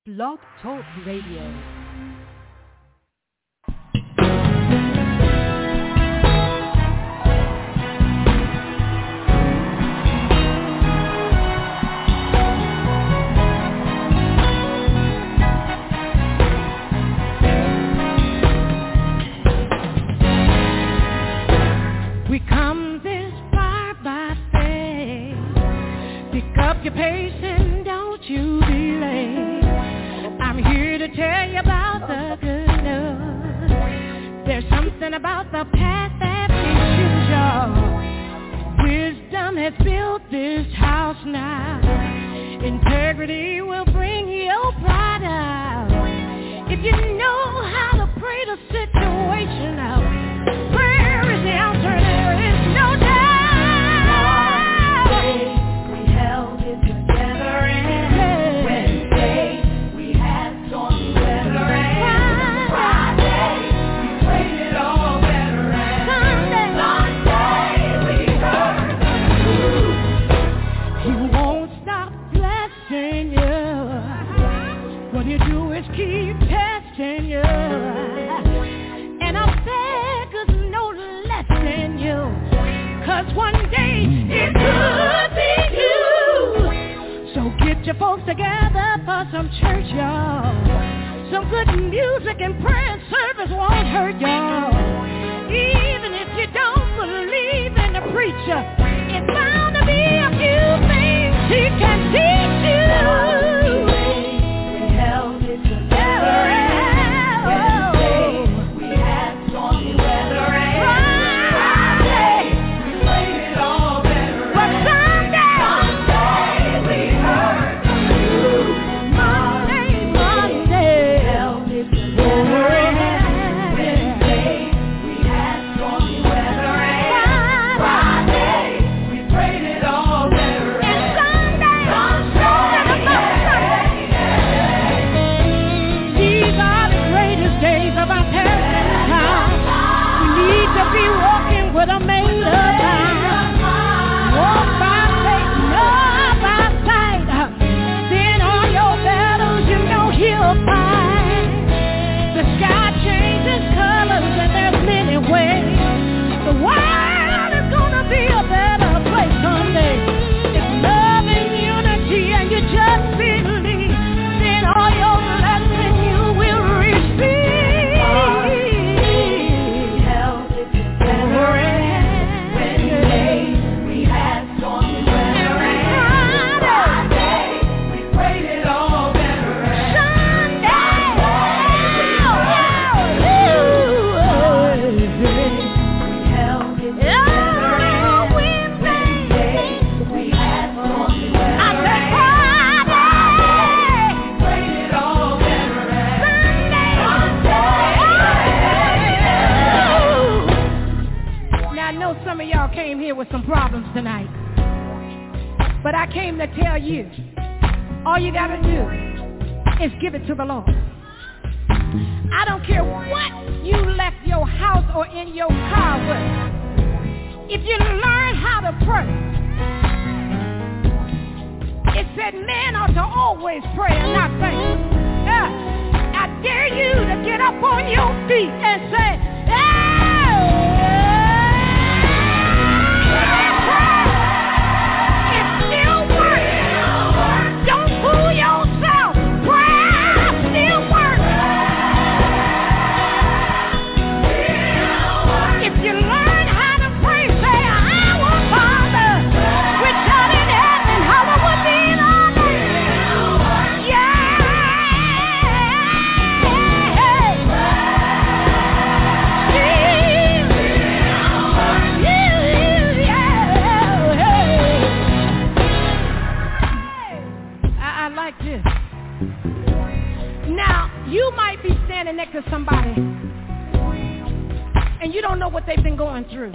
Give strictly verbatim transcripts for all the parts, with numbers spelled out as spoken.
Blog Talk Radio. We come this far by faith. Pick up your pace and don't you delay. I'm here to tell you about the good news. There's something about the path that leads you, y'all. Wisdom has built this house now. Integrity will bring your pride out. If you know how to pray the situation out, prayer is the answer. There is no doubt. We held it together and Wednesday we had stormy weather and Friday we prayed it all better and Sunday, Sunday we heard the truth. He won't stop blessing you. What you do is keep testing you. And I beg us no less than you. Cause one day it could be you. So get your folks together for some church, y'all. Some good music and prayer and service won't hurt y'all. Even if you don't believe in the preacher, it's bound to be a few things he can teach you. We held it together and Wednesday we had stormy weather and Friday we played it all better But and Sunday, Sunday we heard the truth. Monday, Monday, Held it together and Wednesday we had stormy weather and Friday we prayed it all better and and Sunday, These are the greatest days of our testing time. We need to be walking with a made up mind. Walk by faith, not by sight. Then all your battles you know he'll fight. The sky changes colors and there's many ways. The world is gonna be a better place someday. It's love and unity and you just believe. Then all your blessing you will receive. held it together and Wednesday we had stormy weather and Friday we prayed it all better and we held it together and Wednesday we had stormy weather and Friday we prayed it all better and Sunday. Now I know some of y'all came here with some problems tonight, but I came to tell you, all you gotta do is give it to the Lord. I don't care what you left your house or in your car with. If you learn how to pray, it said men ought to always pray and not faint. Yeah. I dare you to get up on your feet and say, "Hey!" It still works. Don't fool yourself. Prayer still works. If you learn how to pray, say, "Our Father, which art in heaven, hallowed be thy name." Yeah. I, I like this. Now, you might be standing next to somebody and you don't know what they've been going through.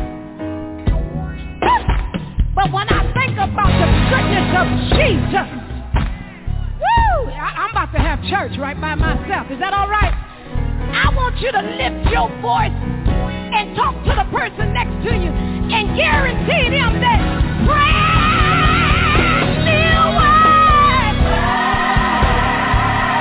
But when I think about the goodness of Jesus, woo, I, I'm about to have church right by myself. Is that all right? I want you to lift your voice and talk to the person next to you and guarantee them that prayer still works.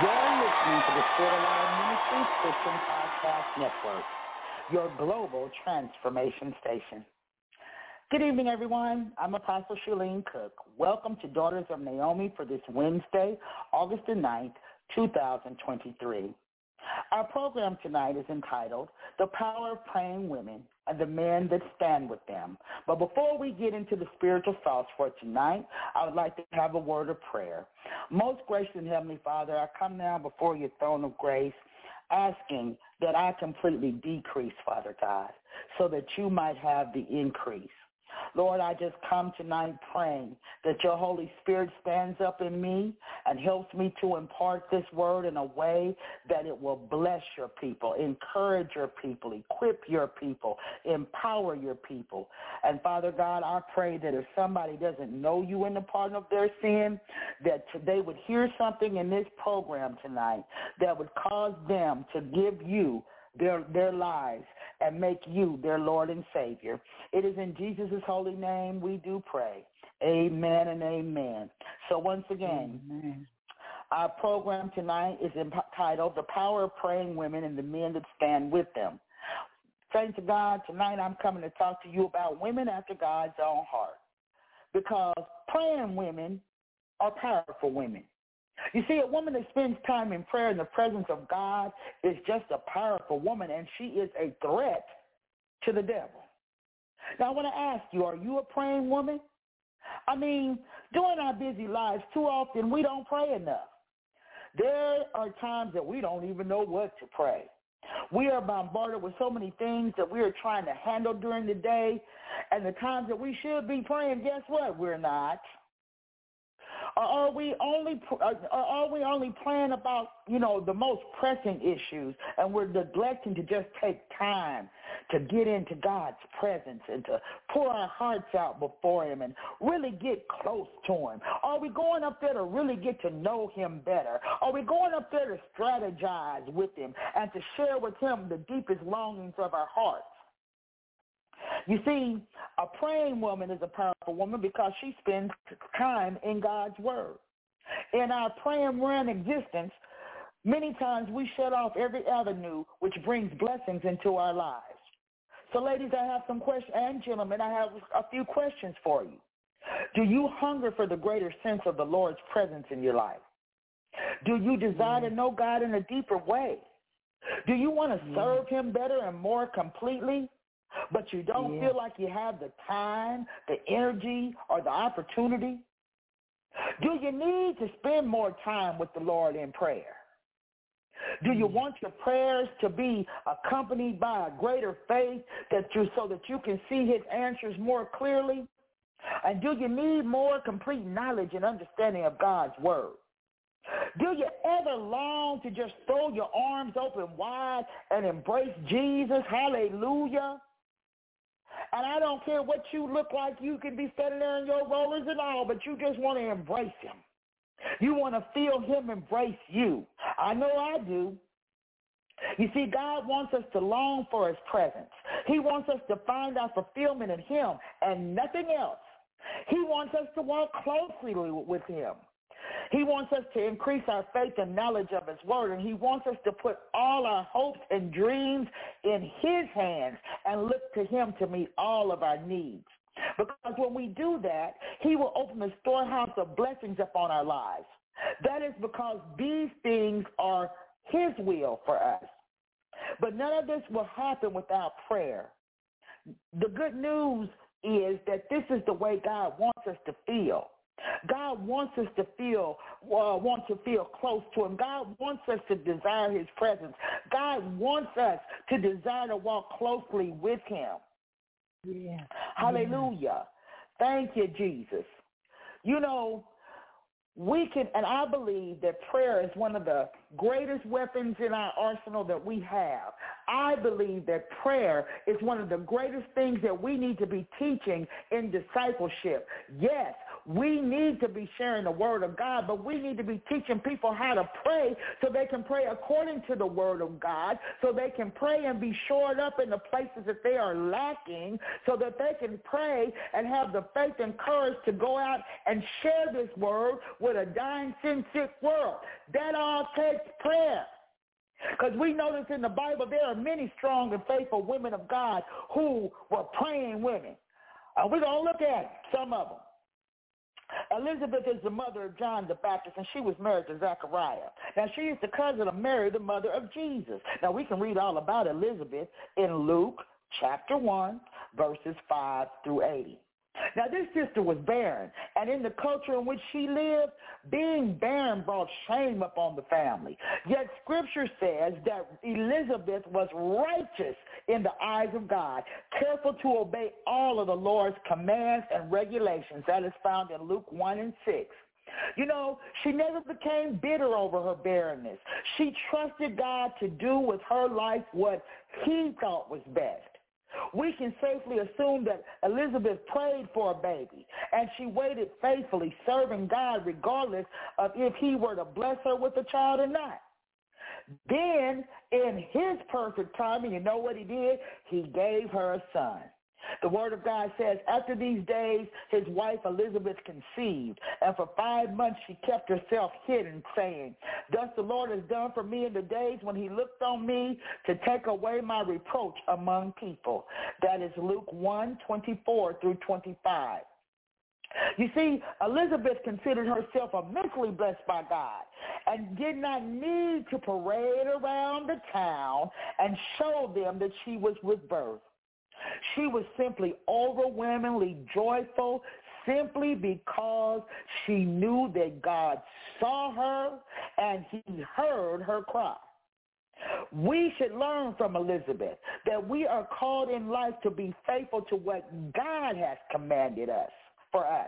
You're listening to the Spirit Alive Ministries Christian Podcast Network, your global transformation station. Good evening, everyone. I'm Apostle Shalene Cook. Welcome to Daughters of Naomi for this Wednesday, August the ninth, two thousand twenty-three. Our program tonight is entitled, The Power of Praying Women and the Men That Stand With Them. But before we get into the spiritual thoughts for tonight, I would like to have a word of prayer. Most gracious and Heavenly Father, I come now before your throne of grace, asking that I completely decrease, Father God, so that you might have the increase. Lord, I just come tonight praying that your Holy Spirit stands up in me and helps me to impart this word in a way that it will bless your people, encourage your people, equip your people, empower your people. And Father God, I pray that if somebody doesn't know you in the pardon of their sin, that they would hear something in this program tonight that would cause them to give you their their lives and make you their Lord and Savior. It is in Jesus' holy name we do pray. Amen and amen. So once again, amen. Our program tonight is entitled The Power of Praying Women and the Men That Stand With Them. Thanks to God, tonight I'm coming to talk to you about women after God's own heart, because praying women are powerful women. You see, a woman that spends time in prayer in the presence of God is just a powerful woman, and she is a threat to the devil. Now, I want to ask you, are you a praying woman? I mean, during our busy lives, too often we don't pray enough. There are times that we don't even know what to pray. We are bombarded with so many things that we are trying to handle during the day, and the times that we should be praying, guess what? We're not. Or are we only or are we only praying about, you know, the most pressing issues, and we're neglecting to just take time to get into God's presence and to pour our hearts out before him and really get close to him? Are we going up there to really get to know him better? Are we going up there to strategize with him and to share with him the deepest longings of our hearts? You see, a praying woman is a powerful woman because she spends time in God's word. In our praying run existence, many times we shut off every avenue which brings blessings into our lives. So ladies, I have some questions, and gentlemen, I have a few questions for you. Do you hunger for the greater sense of the Lord's presence in your life? Do you desire to know God in a deeper way? Do you want to serve him better and more completely, but you don't yeah. feel like you have the time, the energy, or the opportunity? Do you need to spend more time with the Lord in prayer? Do you want your prayers to be accompanied by a greater faith that you, so that you can see his answers more clearly? And do you need more complete knowledge and understanding of God's word? Do you ever long to just throw your arms open wide and embrace Jesus? Hallelujah. And I don't care what you look like. You can be standing there in your rollers and all, but you just want to embrace him. You want to feel him embrace you. I know I do. You see, God wants us to long for his presence. He wants us to find our fulfillment in him and nothing else. He wants us to walk closely with him. He wants us to increase our faith and knowledge of his word, and he wants us to put all our hopes and dreams in his hands and look to him to meet all of our needs. Because when we do that, he will open the storehouse of blessings upon our lives. That is because these things are his will for us. But none of this will happen without prayer. The good news is that this is the way God wants us to feel. God wants us to feel, uh, want to feel close to him. God wants us to desire his presence. God wants us to desire to walk closely with him. Yeah. Hallelujah. Yeah. Thank you, Jesus. You know, we can, and I believe that prayer is one of the greatest weapons in our arsenal that we have. I believe that prayer is one of the greatest things that we need to be teaching in discipleship. Yes, We need to be sharing the word of God, but we need to be teaching people how to pray so they can pray according to the word of God, so they can pray and be shored up in the places that they are lacking, so that they can pray and have the faith and courage to go out and share this word with a dying, sin-sick world. That all takes prayer. Because we notice in the Bible there are many strong and faithful women of God who were praying women. Uh, we're going to look at some of them. Elizabeth is the mother of John the Baptist, and she was married to Zechariah. Now, she is the cousin of Mary, the mother of Jesus. Now, we can read all about Elizabeth in Luke chapter one, verses five through eighty. Now, this sister was barren, and in the culture in which she lived, being barren brought shame upon the family. Yet Scripture says that Elizabeth was righteous in the eyes of God, careful to obey all of the Lord's commands and regulations. That is found in Luke one and six. You know, she never became bitter over her barrenness. She trusted God to do with her life what he thought was best. We can safely assume that Elizabeth prayed for a baby, and she waited faithfully, serving God regardless of if he were to bless her with a child or not. Then, in his perfect timing, you know what he did? He gave her a son. The word of God says, after these days, his wife Elizabeth conceived, and for five months she kept herself hidden, saying, thus the Lord has done for me in the days when he looked on me to take away my reproach among people. That is Luke one, twenty-four through twenty-five. You see, Elizabeth considered herself immensely blessed by God and did not need to parade around the town and show them that she was with birth. She was simply overwhelmingly joyful simply because she knew that God saw her and he heard her cry. We should learn from Elizabeth that we are called in life to be faithful to what God has commanded us for us.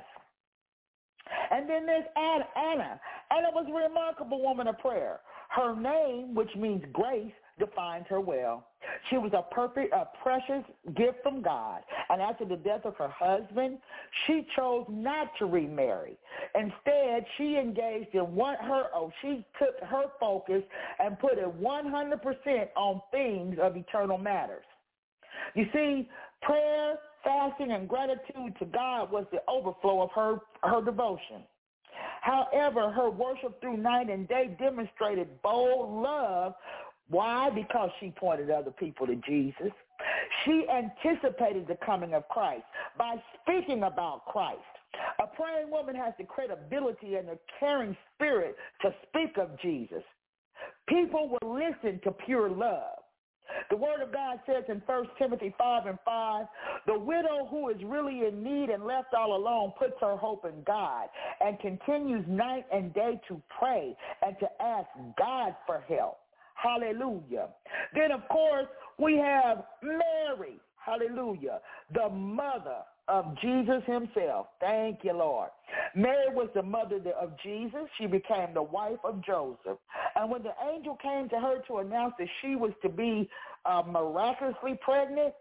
And then there's Anna. Anna. Anna was a remarkable woman of prayer. Her name, which means grace, defines her well. She was a perfect, a precious gift from God. And after the death of her husband, she chose not to remarry. Instead, she engaged in one her oh, she took her focus and put it one hundred percent on things of eternal matters. You see, prayer, fasting, and gratitude to God was the overflow of her, her devotion. However, her worship through night and day demonstrated bold love. Why? Because she pointed other people to Jesus. She anticipated the coming of Christ by speaking about Christ. A praying woman has the credibility and the caring spirit to speak of Jesus. People will listen to pure love. The word of God says in First Timothy five and five, the widow who is really in need and left all alone puts her hope in God and continues night and day to pray and to ask God for help. Hallelujah. Then, of course, we have Mary. Hallelujah. The mother of Jesus himself. Thank you, Lord. Mary was the mother of Jesus. She became the wife of Joseph. And when the angel came to her to announce that she was to be uh, miraculously pregnant,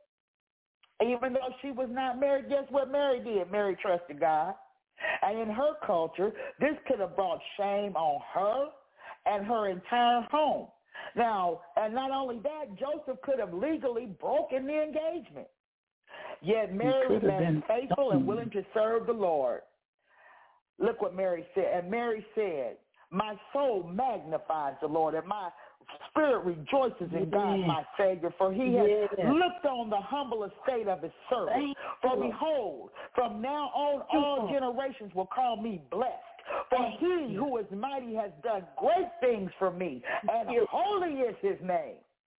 even though she was not married, guess what Mary did? Mary trusted God. And in her culture, this could have brought shame on her and her entire home. Now, and not only that, Joseph could have legally broken the engagement. Yet Mary remained faithful and willing to serve the Lord. Look what Mary said. And Mary said, my soul magnifies the Lord, and my spirit rejoices in God, my Savior, for he has yes. looked on the humble estate of his servant. For behold, from now on all generations will call me blessed. For he who is mighty has done great things for me, and holy is his name.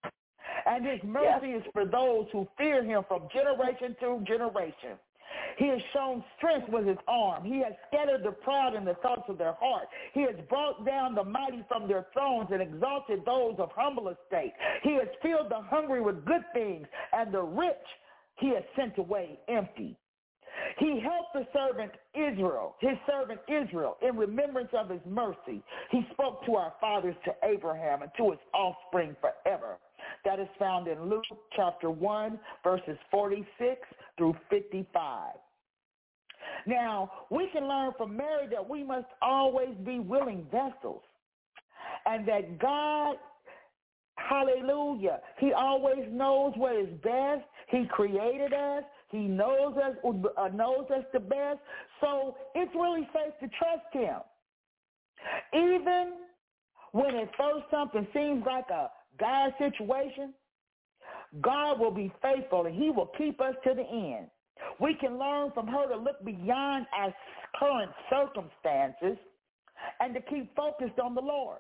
And his mercy yes. is for those who fear him from generation to generation. He has shown strength with his arm. He has scattered the proud in the thoughts of their heart. He has brought down the mighty from their thrones and exalted those of humble estate. He has filled the hungry with good things, and the rich he has sent away empty. He helped the servant Israel, his servant Israel, in remembrance of his mercy. He spoke to our fathers, to Abraham, and to his offspring forever. That is found in Luke chapter one, verses forty-six through fifty-five. Now, we can learn from Mary that we must always be willing vessels, and that God, hallelujah, he always knows what is best. He created us. He knows us, uh, knows us the best. So it's really safe to trust him. Even when at first something seems like a God situation, God will be faithful and he will keep us to the end. We can learn from her to look beyond our current circumstances and to keep focused on the Lord.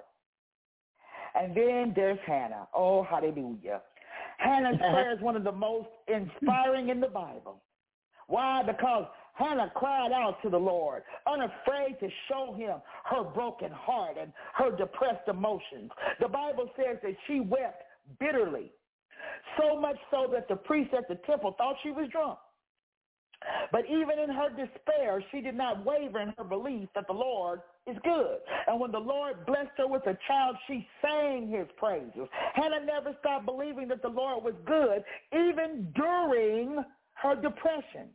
And then there's Hannah. Oh, hallelujah. Hannah's prayer is one of the most inspiring in the Bible. Why? Because Hannah cried out to the Lord, unafraid to show him her broken heart and her depressed emotions. The Bible says that she wept bitterly, so much so that the priest at the temple thought she was drunk. But even in her despair, she did not waver in her belief that the Lord is good. And when the Lord blessed her with a child, she sang his praises. Hannah never stopped believing that the Lord was good, even during her depression.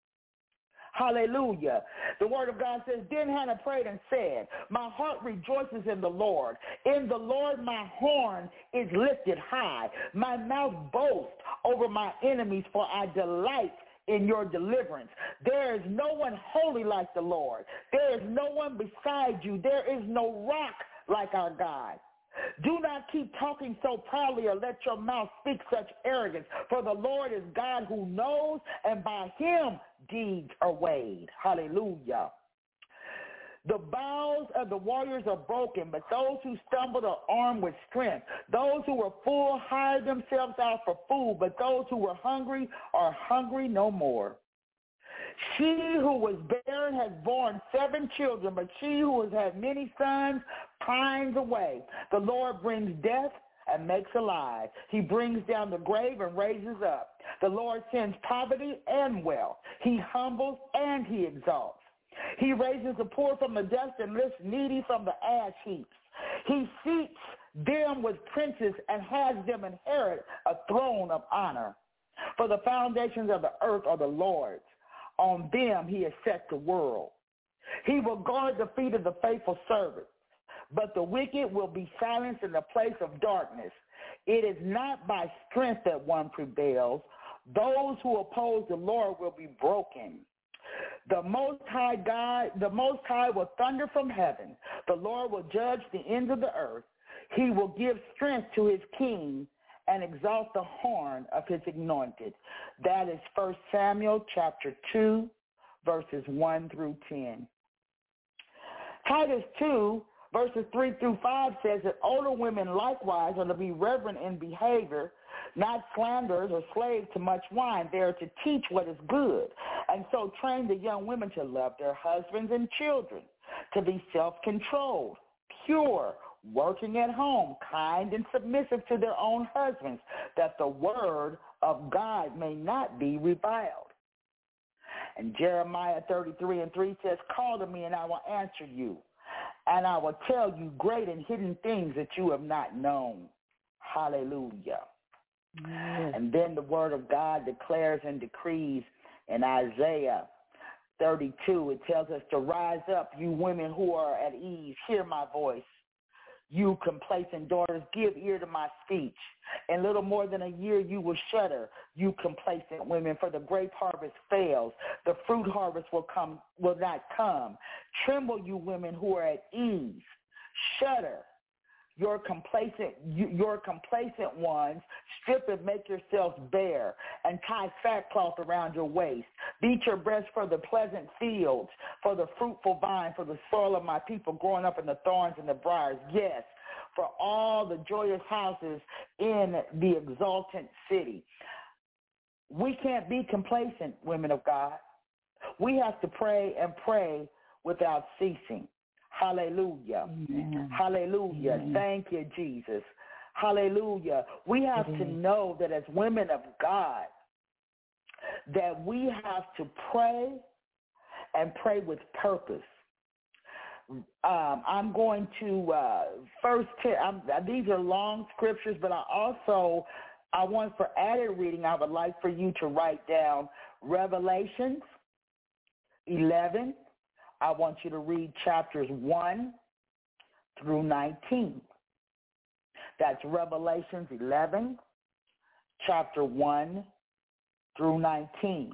Hallelujah. The word of God says, then Hannah prayed and said, my heart rejoices in the Lord. In the Lord my horn is lifted high. My mouth boasts over my enemies, for I delight in your deliverance. There is no one holy like the Lord. There is no one beside you. There is no rock like our God. Do not keep talking so proudly or let your mouth speak such arrogance, for the Lord is God who knows, and by him deeds are weighed. Hallelujah. The bows of the warriors are broken, but those who stumbled are armed with strength. Those who were full hired themselves out for food, but those who were hungry are hungry no more. She who was barren has borne seven children, but she who has had many sons pines away. The Lord brings death and makes alive. He brings down the grave and raises up. The Lord sends poverty and wealth. He humbles and he exalts. He raises the poor from the dust and lifts needy from the ash heaps. He seats them with princes and has them inherit a throne of honor. For the foundations of the earth are the Lord's. On them he has set the world. He will guard the feet of the faithful servants, but the wicked will be silenced in the place of darkness. It is not by strength that one prevails. Those who oppose the Lord will be broken. The Most High God, the Most High will thunder from heaven. The Lord will judge the ends of the earth. He will give strength to his king and exalt the horn of his anointed. That is First Samuel chapter two, verses one through ten. Titus two, verses three through five says that older women likewise are to be reverent in behavior, not slanderers or slaves to much wine. They are to teach what is good, and so train the young women to love their husbands and children, to be self-controlled, pure, working at home, kind and submissive to their own husbands, that the word of God may not be reviled. And Jeremiah thirty-three and three says, call to me and I will answer you, and I will tell you great and hidden things that you have not known. Hallelujah. Yes. And then the word of God declares and decrees in Isaiah thirty-two. It tells us to rise up, you women who are at ease, hear my voice. You complacent daughters, give ear to my speech. In little more than a year you will shudder, you complacent women, for the grape harvest fails. The fruit harvest will come, will not come. Tremble, you women who are at ease. Shudder, your complacent, your complacent ones. Strip and make yourselves bare, and tie sackcloth around your waist. Beat your breast for the pleasant fields, for the fruitful vine, for the soil of my people growing up in the thorns and the briars. Yes, for all the joyous houses in the exultant city. We can't be complacent, women of God. We have to pray and pray without ceasing. Hallelujah. Amen. Hallelujah. Amen. Thank you, Jesus. Hallelujah. We have Amen. to know that as women of God, that we have to pray and pray with purpose. Um, I'm going to uh, first, t- I'm, these are long scriptures, but I also, I want for added reading, I would like for you to write down Revelations eleven, I want you to read chapters one through nineteen. That's Revelations eleven, chapter one through nineteen.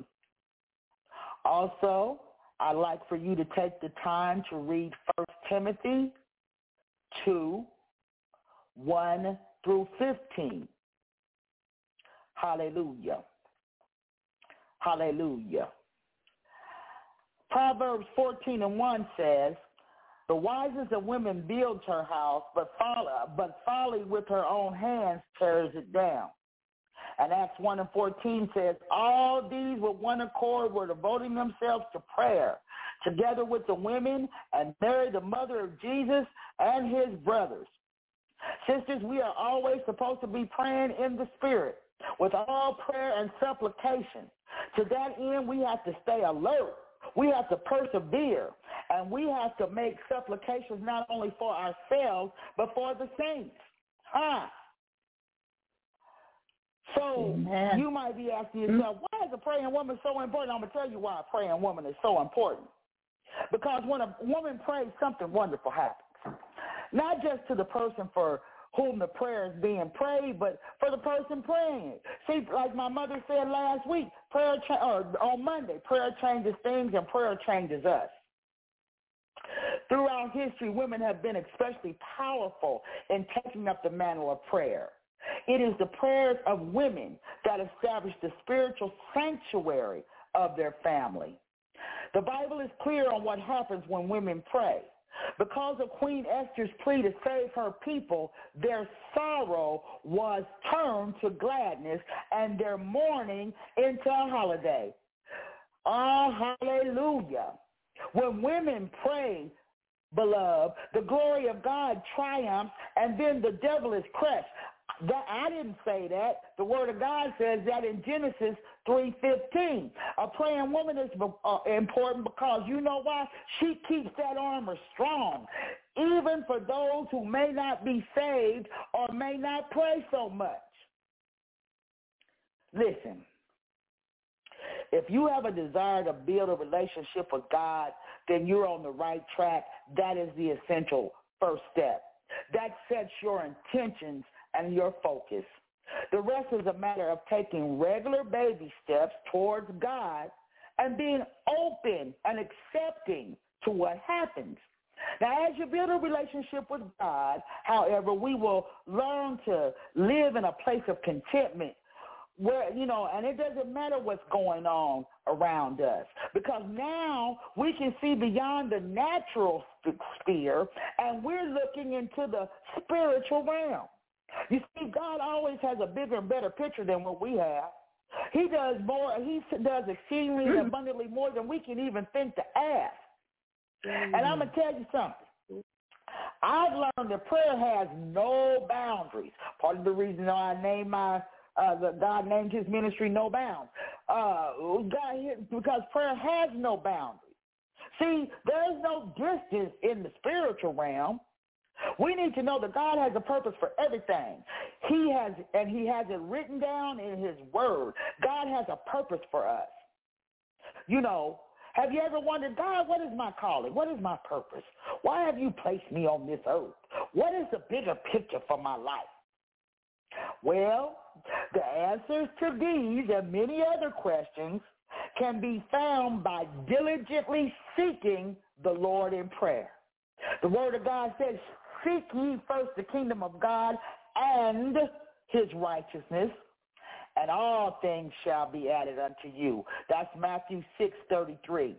Also, I'd like for you to take the time to read First Timothy two, one through fifteen. Hallelujah. Hallelujah. Proverbs fourteen and one says, the wisest of women builds her house, but folly, but folly with her own hands tears it down. And Acts one and fourteen says, all these with one accord were devoting themselves to prayer, together with the women, and Mary, the mother of Jesus, and his brothers. Sisters, we are always supposed to be praying in the Spirit with all prayer and supplication. To that end, we have to stay alert. We have to persevere, and we have to make supplications not only for ourselves, but for the saints. Huh? So Amen. You might be asking yourself, why is a praying woman so important? I'm going to tell you why a praying woman is so important. Because when a woman prays, something wonderful happens. Not just to the person for whom the prayer is being prayed, but for the person praying it. See, like my mother said last week, prayer cha- or on Monday, prayer changes things and prayer changes us. Throughout history, women have been especially powerful in taking up the mantle of prayer. It is the prayers of women that establish the spiritual sanctuary of their family. The Bible is clear on what happens when women pray. Because of Queen Esther's plea to save her people, their sorrow was turned to gladness and their mourning into a holiday. Oh, hallelujah. When women pray, beloved, the glory of God triumphs and then the devil is crushed. That, I didn't say that. The Word of God says that in Genesis three fifteen. A praying woman is uh, important because you know why? She keeps that armor strong, even for those who may not be saved or may not pray so much. Listen, if you have a desire to build a relationship with God, then you're on the right track. That is the essential first step. That sets your intentions and your focus. The rest is a matter of taking regular baby steps towards God and being open and accepting to what happens. Now, as you build a relationship with God, however, we will learn to live in a place of contentment where, you know, and it doesn't matter what's going on around us, because now we can see beyond the natural sphere and we're looking into the spiritual realm. You see, God always has a bigger and better picture than what we have. He does more, he does exceedingly and abundantly more than we can even think to ask. Mm-hmm. And I'm going to tell you something. I've learned that prayer has no boundaries. Part of the reason I named my, uh, the, God named his ministry No Bounds. Uh, God, because prayer has no boundaries. See, there is no distance in the spiritual realm. We need to know that God has a purpose for everything. He has, and he has it written down in his word. God has a purpose for us. You know, have you ever wondered, God, what is my calling? What is my purpose? Why have you placed me on this earth? What is the bigger picture for my life? Well, the answers to these and many other questions can be found by diligently seeking the Lord in prayer. The word of God says, seek ye first the kingdom of God and his righteousness, and all things shall be added unto you. That's Matthew six thirty-three.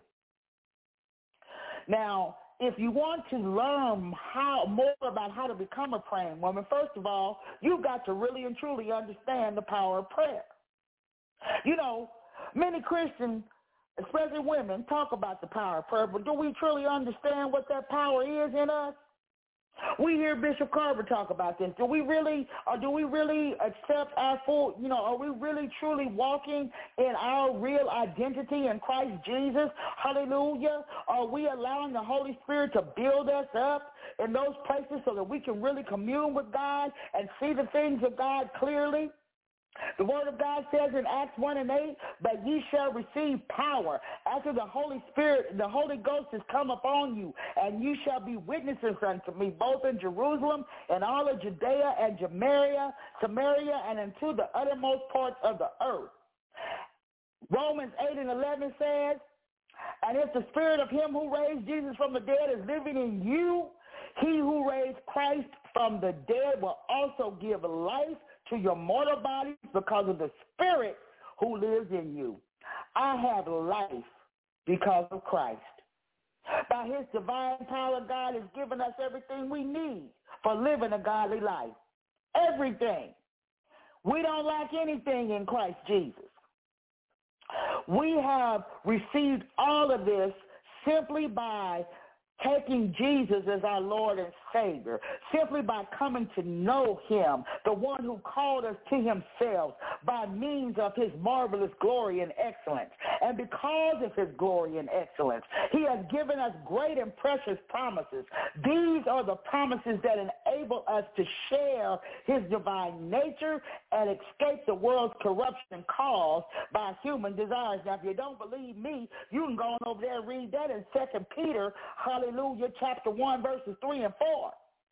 Now, if you want to learn how more about how to become a praying woman, first of all, you've got to really and truly understand the power of prayer. You know, many Christians, especially women, talk about the power of prayer, but do we truly understand what that power is in us? We hear Bishop Carver talk about this. Do we really, or do we really accept our full, you know, are we really truly walking in our real identity in Christ Jesus? Hallelujah. Are we allowing the Holy Spirit to build us up in those places so that we can really commune with God and see the things of God clearly? The word of God says in Acts one and eight, but ye shall receive power after the Holy Spirit, the Holy Ghost has come upon you, and you shall be witnesses unto me, both in Jerusalem and all of Judea and Samaria, Samaria, and into the uttermost parts of the earth. Romans eight and eleven says, and if the spirit of him who raised Jesus from the dead is living in you, he who raised Christ from the dead will also give life to your mortal bodies because of the Spirit who lives in you. I have life because of Christ. By his divine power, God has given us everything we need for living a godly life. Everything. We don't lack anything in Christ Jesus. We have received all of this simply by taking Jesus as our Lord and Savior, simply by coming to know him, the one who called us to himself by means of his marvelous glory and excellence. And because of his glory and excellence, he has given us great and precious promises. These are the promises that enable us to share his divine nature and escape the world's corruption caused by human desires. Now, if you don't believe me, you can go on over there and read that in Second Peter, hallelujah, chapter one, verses three and four.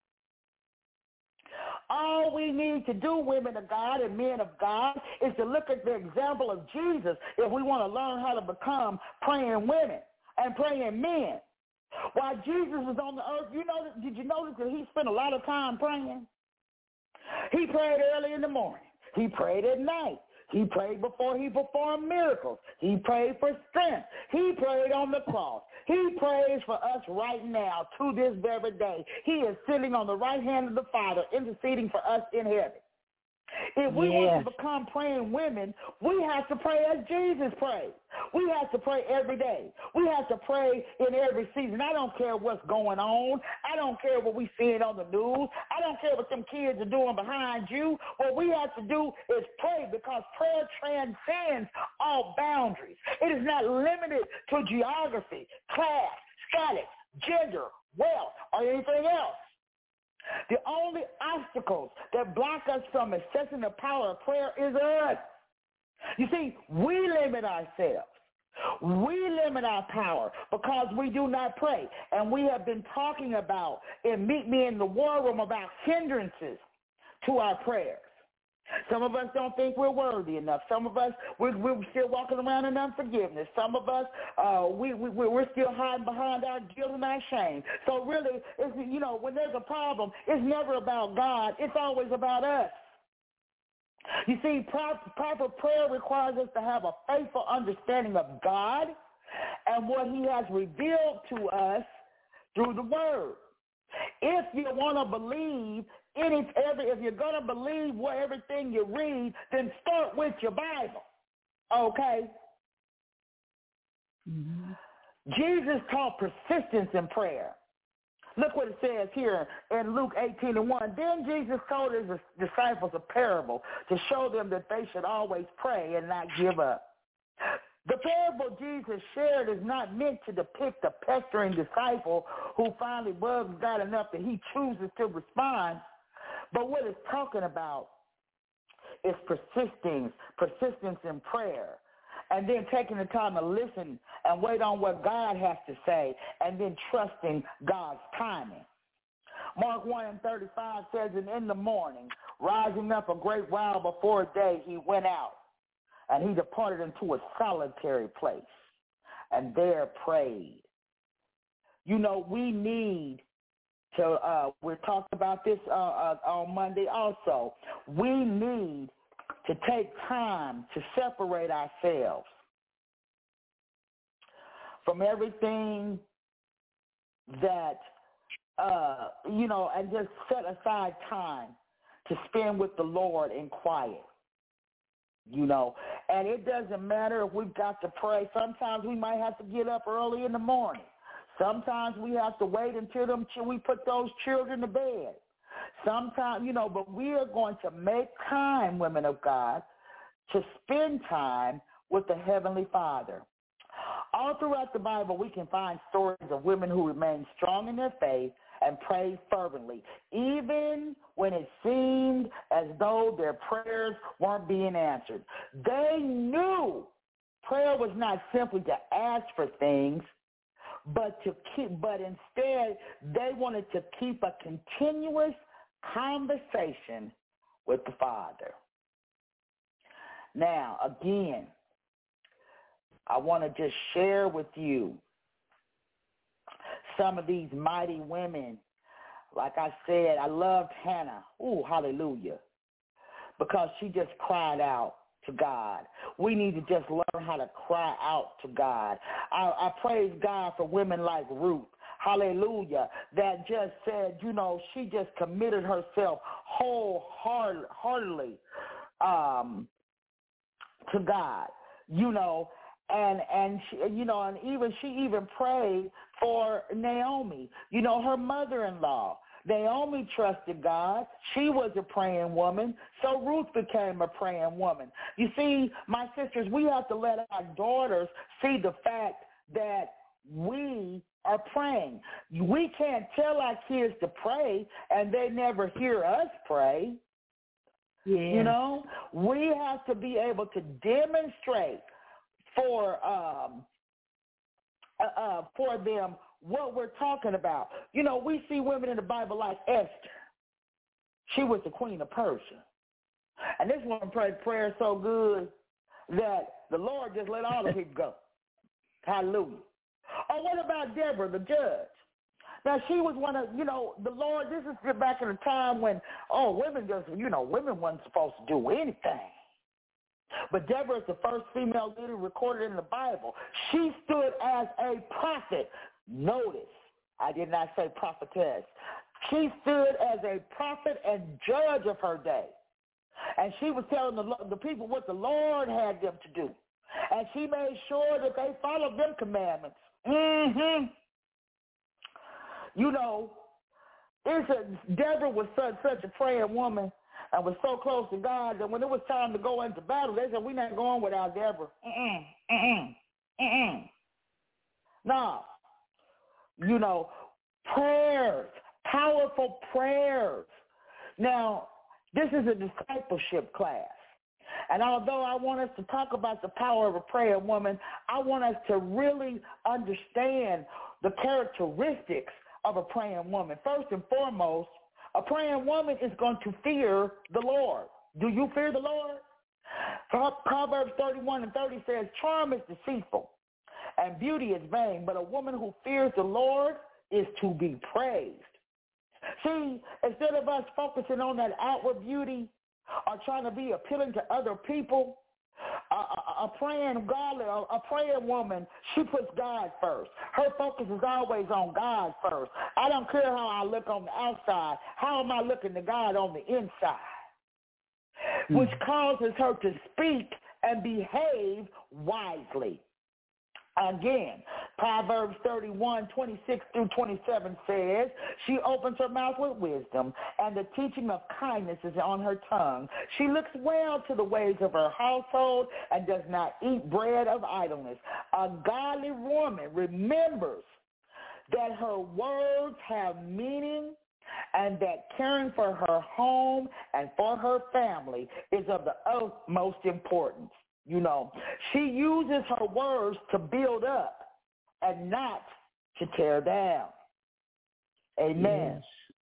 All we need to do, women of God and men of God, is to look at the example of Jesus if we want to learn how to become praying women and praying men. While Jesus was on the earth, you know, did you notice that he spent a lot of time praying? He prayed early in the morning. He prayed at night. He prayed before he performed miracles. He prayed for strength. He prayed on the cross. He prays for us right now to this very day. He is sitting on the right hand of the Father, interceding for us in heaven. If we yes. want to become praying women, we have to pray as Jesus prayed. We have to pray every day. We have to pray in every season. I don't care what's going on. I don't care what we see on the news. I don't care what them kids are doing behind you. What we have to do is pray, because prayer transcends all boundaries. It is not limited to geography, class, status, gender, wealth, or anything else. The only obstacles that block us from accessing the power of prayer is us. You see, we limit ourselves. We limit our power because we do not pray. And we have been talking about, in Meet Me in the War Room, about hindrances to our prayers. Some of us don't think we're worthy enough. Some of us, we're, we're still walking around in unforgiveness. Some of us, uh, we, we, we're still hiding behind our guilt and our shame. So really, it's, you know, when there's a problem, it's never about God. It's always about us. You see, proper, proper prayer requires us to have a faithful understanding of God and what he has revealed to us through the Word. If you want to believe any, every, if you're going to believe what everything you read, then start with your Bible, okay? Mm-hmm. Jesus taught persistence in prayer. Look what it says here in Luke eighteen and one. Then Jesus told his disciples a parable to show them that they should always pray and not give up. The parable Jesus shared is not meant to depict a pestering disciple who finally bugs God enough that he chooses to respond. But what it's talking about is persisting, persistence in prayer, and then taking the time to listen and wait on what God has to say, and then trusting God's timing. Mark one and thirty-five says, and in the morning, rising up a great while before day, he went out, and he departed into a solitary place, and there prayed. You know, we need to, uh, we talked about this uh, uh, on Monday also, we need to take time to separate ourselves from everything that, uh, you know, and just set aside time to spend with the Lord in quiet. You know, and it doesn't matter if we've got to pray. Sometimes we might have to get up early in the morning. Sometimes we have to wait until them we put those children to bed. Sometimes, you know, but we are going to make time, women of God, to spend time with the Heavenly Father. All throughout the Bible, we can find stories of women who remained strong in their faith and prayed fervently, even when it seemed as though their prayers weren't being answered. They knew prayer was not simply to ask for things, but to keep, but instead they wanted to keep a continuous conversation with the Father. Now, again, I want to just share with you some of these mighty women. Like I said, I loved Hannah. Ooh, hallelujah. Because she just cried out to God. We need to just learn how to cry out to God. I, I praise God for women like Ruth. Hallelujah. That just said, you know, she just committed herself wholeheartedly um, to God, you know, and, and she, you know, and even she even prayed for Naomi, you know, her mother-in-law. Naomi trusted God. She was a praying woman, so Ruth became a praying woman. You see, my sisters, we have to let our daughters see the fact that we are praying. We can't tell our kids to pray and they never hear us pray. Yeah. You know, we have to be able to demonstrate for um, uh, uh, for them what we're talking about. You know, we see women in the Bible like Esther. She was the queen of Persia. And this woman prayed prayer so good that the Lord just let all the people go. Hallelujah. Or what about Deborah, the judge? Now, she was one of, you know, the Lord, this is back in a time when, oh, women just, you know, women weren't supposed to do anything. But Deborah is the first female leader recorded in the Bible. She stood as a prophet. Notice, I did not say prophetess. She stood as a prophet and judge of her day. And she was telling the, the people what the Lord had them to do. And she made sure that they followed them commandments. Mm-hmm. You know, it's a, Deborah was such, such a praying woman and was so close to God that when it was time to go into battle, they said, we're not going without Deborah. Mm-mm, mm-mm, mm-mm. No. You know, prayers, powerful prayers. Now, this is a discipleship class. And although I want us to talk about the power of a praying woman, I want us to really understand the characteristics of a praying woman. First and foremost, a praying woman is going to fear the Lord. Do you fear the Lord? Proverbs thirty-one and thirty says, charm is deceitful and beauty is vain, but a woman who fears the Lord is to be praised. See, instead of us focusing on that outward beauty or trying to be appealing to other people, a, a, a praying godly, a, a praying woman, she puts God first. Her focus is always on God first. I don't care how I look on the outside. How am I looking to God on the inside? Mm. Which causes her to speak and behave wisely. Again, Proverbs thirty-one, twenty-six through twenty-seven says, she opens her mouth with wisdom, and the teaching of kindness is on her tongue. She looks well to the ways of her household and does not eat bread of idleness. A godly woman remembers that her words have meaning and that caring for her home and for her family is of the utmost importance. You know, she uses her words to build up and not to tear down. Amen. Yes.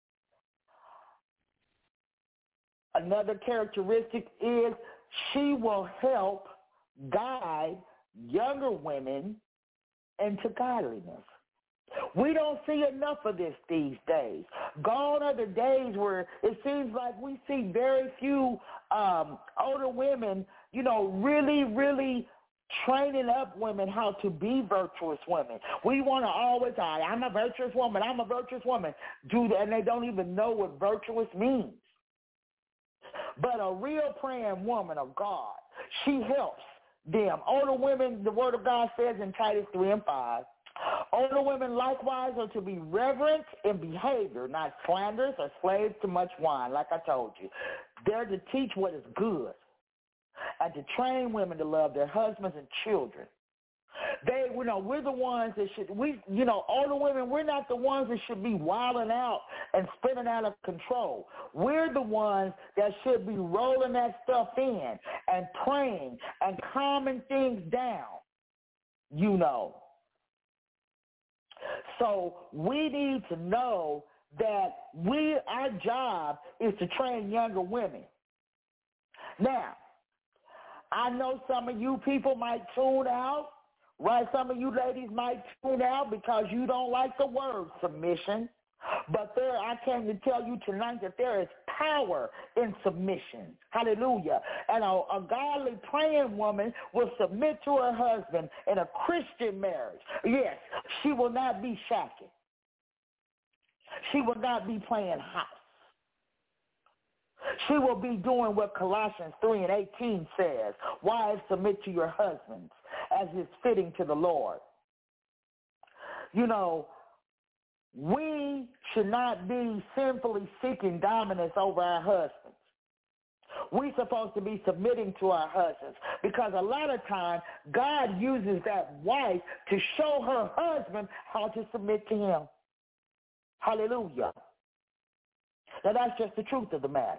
Another characteristic is she will help guide younger women into godliness. We don't see enough of this these days. Gone are the days where it seems like we see very few um, older women, you know, really, really training up women how to be virtuous women. We want to always, oh, I'm a virtuous woman, I'm a virtuous woman, do that, and they don't even know what virtuous means. But a real praying woman of God, she helps them. Older women, the Word of God says in Titus three and five, older women likewise are to be reverent in behavior, not slanderers or slaves to much wine, like I told you. They're to teach what is good and to train women to love their husbands and children. They, you know, we're the ones that should, we, you know, older women, we're not the ones that should be wilding out and spinning out of control. We're the ones that should be rolling that stuff in and praying and calming things down, you know. So we need to know that we, our job is to train younger women. Now, I know some of you people might tune out, right? Some of you ladies might tune out because you don't like the word submission. But there, I came to tell you tonight that there is power in submission. Hallelujah. And a, a godly praying woman will submit to her husband in a Christian marriage. Yes, she will not be shacking. She will not be playing house. She will be doing what Colossians three and eighteen says. Wives, submit to your husbands as is fitting to the Lord. You know, we should not be sinfully seeking dominance over our husbands. We're supposed to be submitting to our husbands because a lot of times God uses that wife to show her husband how to submit to him. Hallelujah. Now that's just the truth of the matter.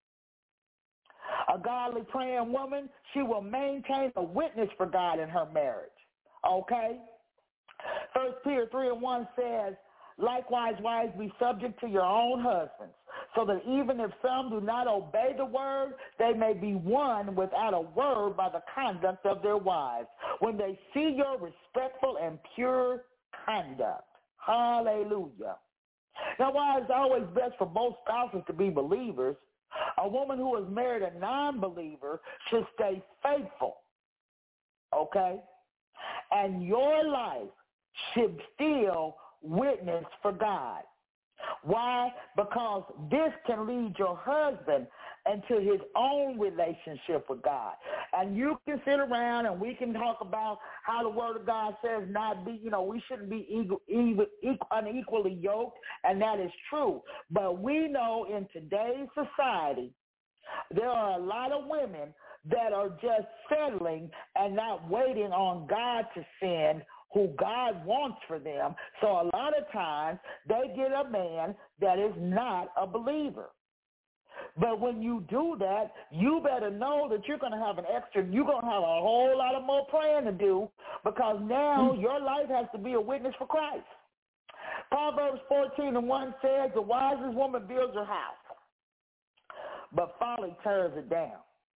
A godly praying woman, she will maintain a witness for God in her marriage. Okay? First Peter three and one says, likewise, wives, be subject to your own husbands, so that even if some do not obey the word, they may be won without a word by the conduct of their wives, when they see your respectful and pure conduct. Hallelujah. Now, while it's always best for both spouses to be believers, a woman who is married a non-believer should stay faithful, okay? And your life should still witness for God. Why? Because this can lead your husband into his own relationship with God. And you can sit around and we can talk about how the Word of God says not be, you know, we shouldn't be equal, equal, unequally yoked, and that is true. But we know in today's society, there are a lot of women that are just settling and not waiting on God to send who God wants for them. So a lot of times they get a man that is not a believer. But when you do that, you better know that you're going to have an extra, you're going to have a whole lot of more praying to do, because now mm-hmm. your life has to be a witness for Christ. Proverbs fourteen and one says, the wisest woman builds her house, but folly tears it down.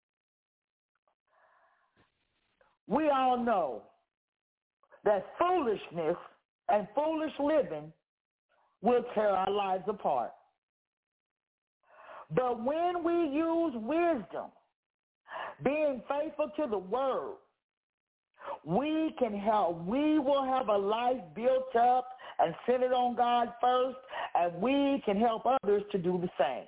We all know that foolishness and foolish living will tear our lives apart. But when we use wisdom, being faithful to the word, we can help. We will have a life built up and centered on God first, and we can help others to do the same.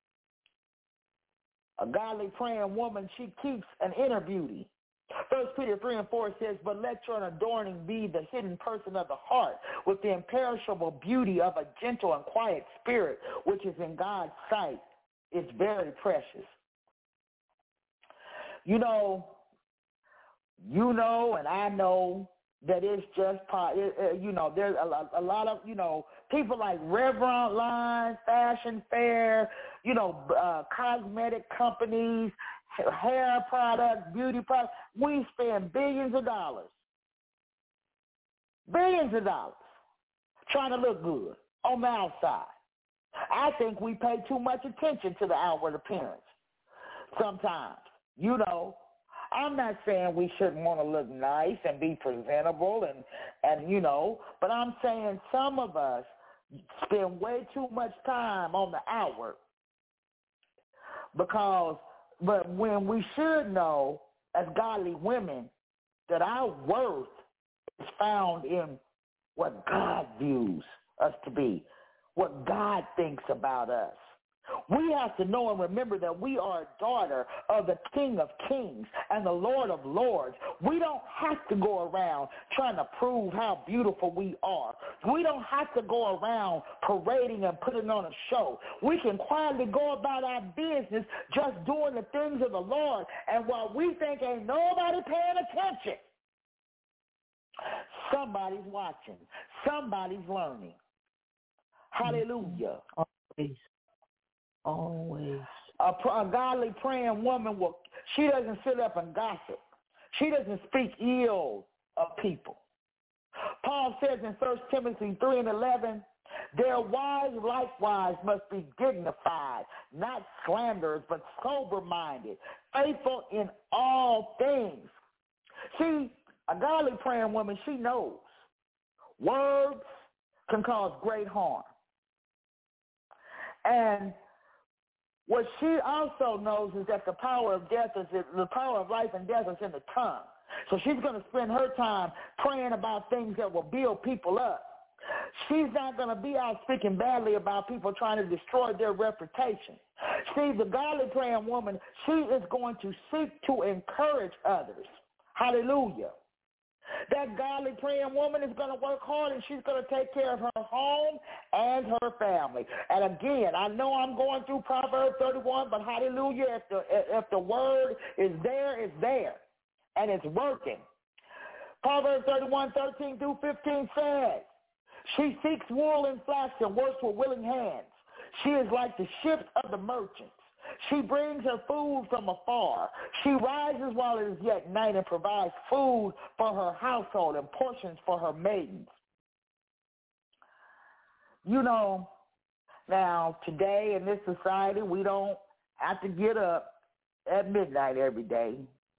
A godly praying woman, she keeps an inner beauty. First Peter three and four says, but let your adorning be the hidden person of the heart, with the imperishable beauty of a gentle and quiet spirit, which is in God's sight. It's very precious. You know, you know, and I know that it's just, it, it, you know, there's a lot, a lot of, you know, people like Revlon Line, Fashion Fair, you know, uh, cosmetic companies, hair products, beauty products. We spend billions of dollars, billions of dollars trying to look good on the outside. I think we pay too much attention to the outward appearance sometimes. You know, I'm not saying we shouldn't want to look nice and be presentable and, and, you know, but I'm saying some of us spend way too much time on the outward because, but when we should know as godly women that our worth is found in what God views us to be, what God thinks about us. We have to know and remember that we are a daughter of the King of Kings and the Lord of Lords. We don't have to go around trying to prove how beautiful we are. We don't have to go around parading and putting on a show. We can quietly go about our business just doing the things of the Lord. And while we think ain't nobody paying attention, Somebody's watching. Somebody's learning. Hallelujah. Always. Always. A, a godly praying woman, will, she doesn't sit up and gossip. She doesn't speak ill of people. Paul says in First Timothy three and eleven, their wives likewise must be dignified, not slanderers, but sober-minded, faithful in all things. See, a godly praying woman, she knows words can cause great harm. And what she also knows is that the power of death is the power of life and death is in the tongue. So she's going to spend her time praying about things that will build people up. She's not going to be out speaking badly about people trying to destroy their reputation. See, the godly praying woman, she is going to seek to encourage others. Hallelujah. That godly praying woman is going to work hard, and she's going to take care of her home and her family. And again, I know I'm going through Proverbs thirty-one, but hallelujah, if the, if the word is there, it's there, and it's working. Proverbs thirty-one, thirteen through fifteen says, she seeks wool and flax and works with willing hands. She is like the ships of the merchants. She brings her food from afar. She rises while it is yet night and provides food for her household and portions for her maidens. You know, now today in this society, we don't have to get up at midnight every day.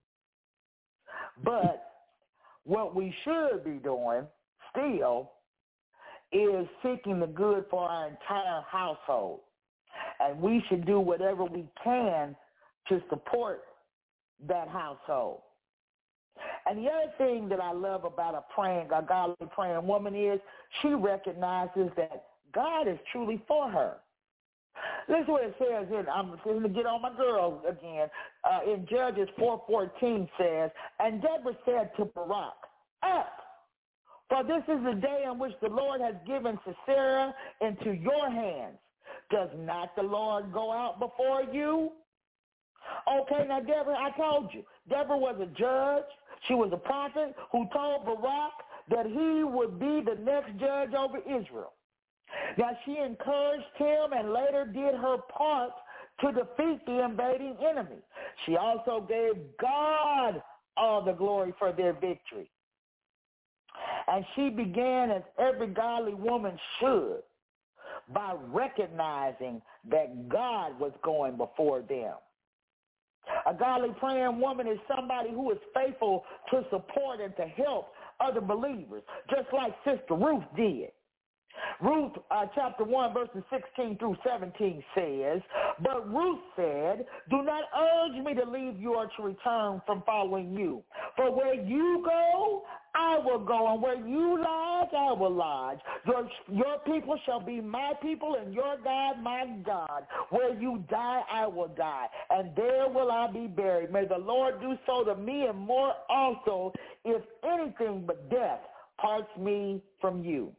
But what we should be doing still is seeking the good for our entire household. And we should do whatever we can to support that household. And the other thing that I love about a praying, a godly praying woman is she recognizes that God is truly for her. Listen to what it says, in, I'm going to get on my girls again, uh, in Judges four fourteen says, and Deborah said to Barak, up, for this is the day in which the Lord has given Sisera into your hands. Does not the Lord go out before you? Okay, now Deborah, I told you, Deborah was a judge. She was a prophet who told Barak that he would be the next judge over Israel. Now she encouraged him and later did her part to defeat the invading enemy. She also gave God all the glory for their victory. And she began, as every godly woman should, by recognizing that God was going before them. A godly praying woman is somebody who is faithful to support and to help other believers, just like Sister Ruth did. Ruth uh, chapter one, verses sixteen through seventeen says, but Ruth said, do not urge me to leave you or to return from following you. For where you go, I will go, and where you lodge, I will lodge. Your, your people shall be my people, and your God my God. Where you die, I will die, and there will I be buried. May the Lord do so to me, and more also, if anything but death parts me from you.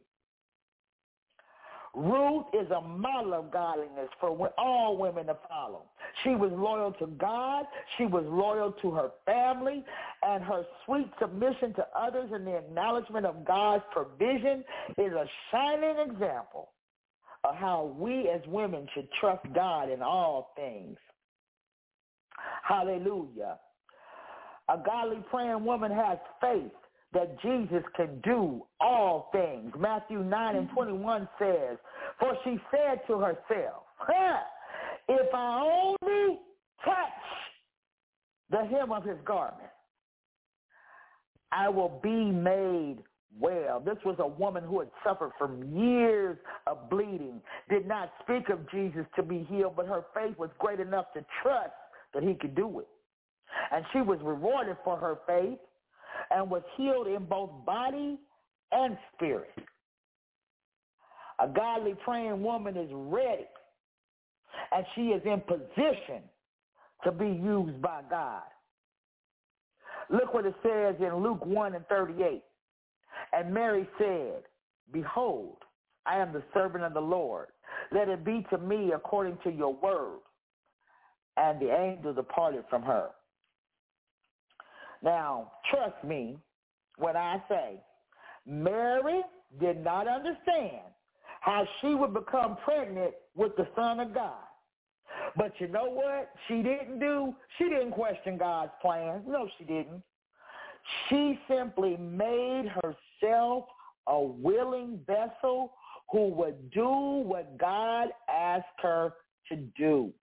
Ruth is a model of godliness for all women to follow. She was loyal to God, she was loyal to her family, and her sweet submission to others and the acknowledgement of God's provision is a shining example of how we as women should trust God in all things. Hallelujah. A godly praying woman has faith that Jesus can do all things. Matthew nine and twenty-one says, for she said to herself, huh, if I only touch the hem of his garment, I will be made well. This was a woman who had suffered from years of bleeding, did not speak of Jesus to be healed, but her faith was great enough to trust that he could do it. And she was rewarded for her faith and was healed in both body and spirit. A godly praying woman is ready, and she is in position to be used by God. Look what it says in Luke one and thirty-eight. And Mary said, behold, I am the servant of the Lord. Let it be to me according to your word. And the angel departed from her. Now, trust me when I say Mary did not understand how she would become pregnant with the Son of God. But you know what she didn't do? She didn't question God's plan. No, she didn't. She simply made herself a willing vessel who would do what God asked her to do.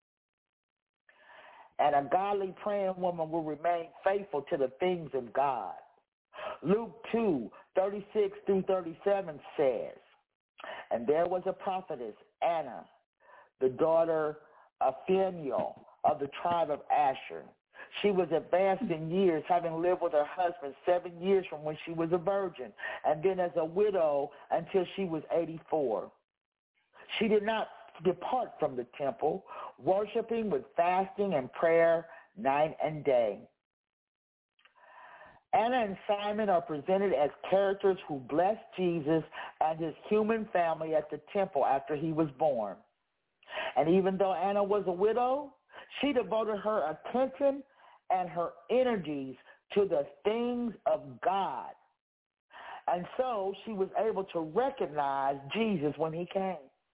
And a godly praying woman will remain faithful to the things of God. Luke two, thirty-six through thirty-seven says, and there was a prophetess, Anna, the daughter of Phanuel of the tribe of Asher. She was advanced in years, having lived with her husband seven years from when she was a virgin, and then as a widow until she was eighty-four. She did not depart from the temple, worshiping with fasting and prayer night and day. Anna and Simon are presented as characters who blessed Jesus and his human family at the temple after he was born. And even though Anna was a widow, she devoted her attention and her energies to the things of God. And so she was able to recognize Jesus when he came.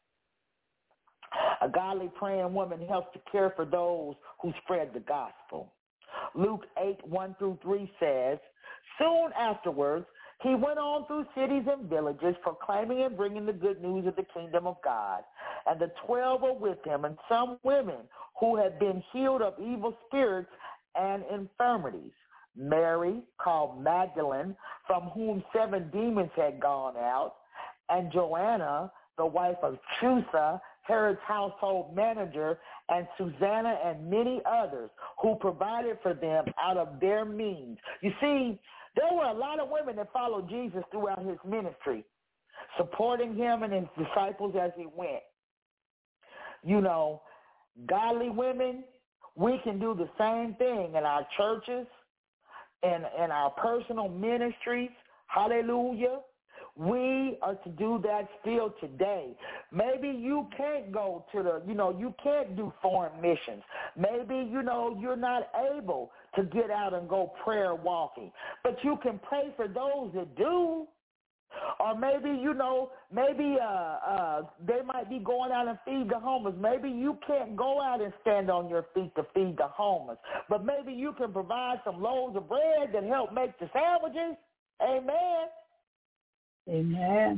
A godly praying woman helps to care for those who spread the gospel. Luke eight, one through three says, soon afterwards, he went on through cities and villages, proclaiming and bringing the good news of the kingdom of God. And the twelve were with him, and some women who had been healed of evil spirits and infirmities. Mary, called Magdalene, from whom seven demons had gone out, and Joanna, the wife of Chusa, Herod's household manager, and Susanna and many others who provided for them out of their means. You see, there were a lot of women that followed Jesus throughout his ministry, supporting him and his disciples as he went. You know, godly women, we can do the same thing in our churches, in, in our personal ministries. Hallelujah. We are to do that still today. Maybe you can't go to the, you know, you can't do foreign missions. Maybe, you know, you're not able to get out and go prayer walking. But you can pray for those that do. Or maybe, you know, maybe uh, uh, they might be going out and feed the homeless. Maybe you can't go out and stand on your feet to feed the homeless. But maybe you can provide some loaves of bread that help make the sandwiches. Amen. Amen.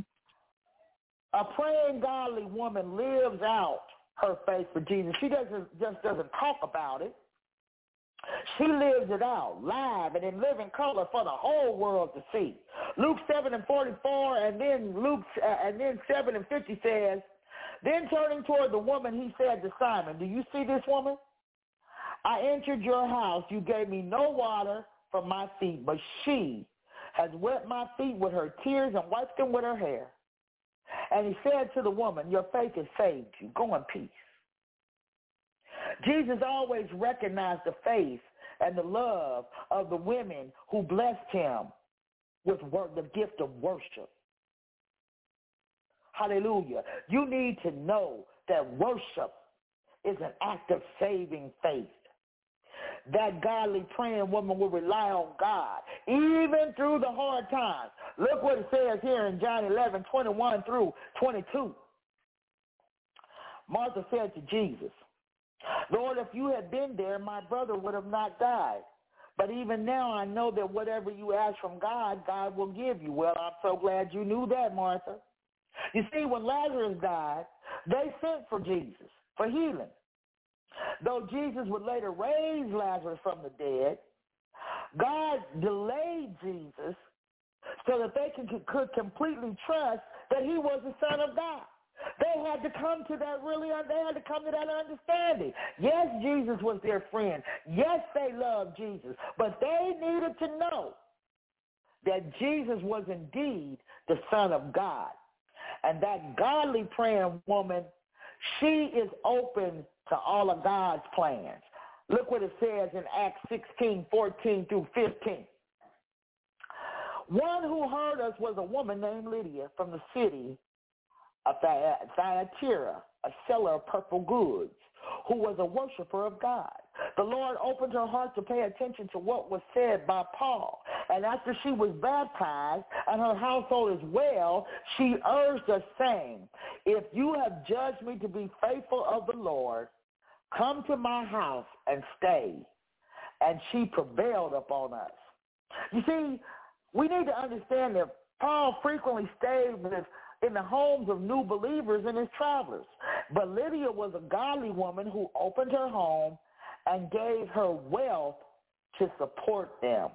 A praying godly woman lives out her faith for Jesus. She doesn't just doesn't talk about it. She lives it out, live and in living color for the whole world to see. Luke seven and forty-four, and then Luke uh, and then seven and fifty says, then turning toward the woman, he said to Simon, do you see this woman? I entered your house. You gave me no water for my feet, but she has wet my feet with her tears and wiped them with her hair. And he said to the woman, your faith has saved you. Go in peace. Jesus always recognized the faith and the love of the women who blessed him with the gift of worship. Hallelujah. You need to know that worship is an act of saving faith. That godly praying woman will rely on God, even through the hard times. Look what it says here in John eleven, twenty-one through twenty-two. Martha said to Jesus, Lord, if you had been there, my brother would have not died. But even now I know that whatever you ask from God, God will give you. Well, I'm so glad you knew that, Martha. You see, when Lazarus died, they sent for Jesus for healing. Though Jesus would later raise Lazarus from the dead, God delayed Jesus so that they could, could completely trust that he was the Son of God. They had to come to that really, they had to come to that understanding. Yes, Jesus was their friend. Yes, they loved Jesus. But they needed to know that Jesus was indeed the Son of God. And that godly praying woman, she is open to all of God's plans. Look what it says in Acts sixteen, fourteen through fifteen. One who heard us was a woman named Lydia from the city of Thyatira, a seller of purple goods, who was a worshiper of God. The Lord opened her heart to pay attention to what was said by Paul, And after she was baptized and her household as well, she urged us, saying, if you have judged me to be faithful of the Lord, come to my house and stay. And she prevailed upon us. You see, we need to understand that Paul frequently stayed with in the homes of new believers and his travelers. But Lydia was a godly woman who opened her home and gave her wealth to support them.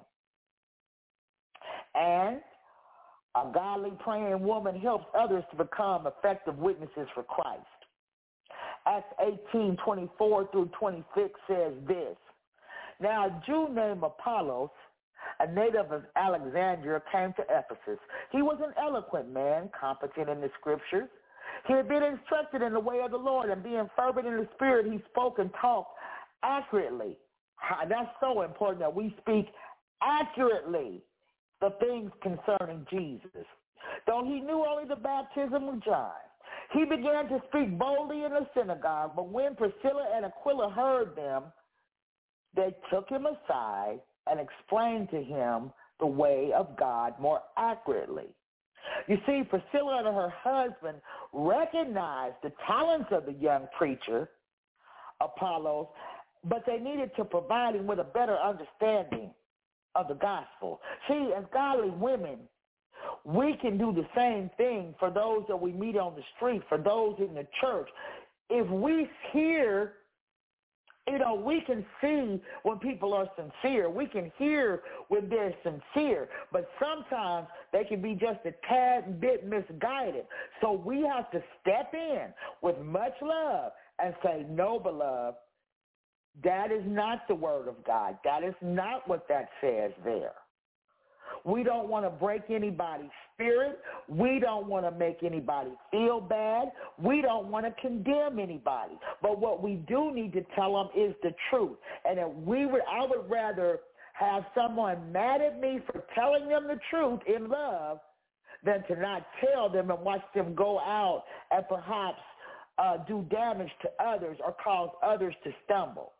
And a godly praying woman helps others to become effective witnesses for Christ. Acts eighteen, twenty-four through twenty-six says this, now a Jew named Apollos, a native of Alexandria, came to Ephesus. He was an eloquent man, competent in the scriptures. He had been instructed in the way of the Lord, and being fervent in the spirit, he spoke and talked accurately. That's so important that we speak accurately the things concerning Jesus. Though he knew only the baptism of John, he began to speak boldly in the synagogue, but when Priscilla and Aquila heard them, they took him aside and explained to him the way of God more accurately. You see, Priscilla and her husband recognized the talents of the young preacher, Apollos, but they needed to provide him with a better understanding of the gospel. See, as godly women, we can do the same thing for those that we meet on the street, for those in the church. If we hear, you know, we can see when people are sincere. We can hear when they're sincere. But sometimes they can be just a tad bit misguided. So we have to step in with much love and say, no, beloved, that is not the word of God. That is not what that says there. We don't want to break anybody's spirit. We don't want to make anybody feel bad. We don't want to condemn anybody. But what we do need to tell them is the truth. And if we would, I would rather have someone mad at me for telling them the truth in love than to not tell them and watch them go out and perhaps uh, do damage to others or cause others to stumble.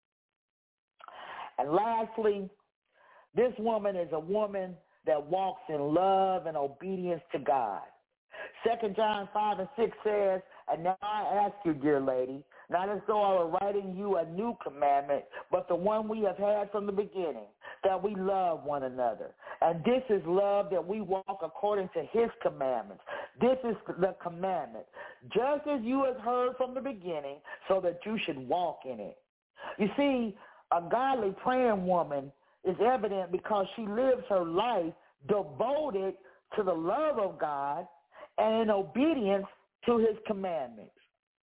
And lastly, this woman is a woman that walks in love and obedience to God. Second John five and six says, and now I ask you, dear lady, not as though I were writing you a new commandment, but the one we have had from the beginning, that we love one another. And this is love, that we walk according to his commandments. This is the commandment, just as you have heard from the beginning, so that you should walk in it. You see, a godly praying woman is evident because she lives her life devoted to the love of God and in obedience to his commandments.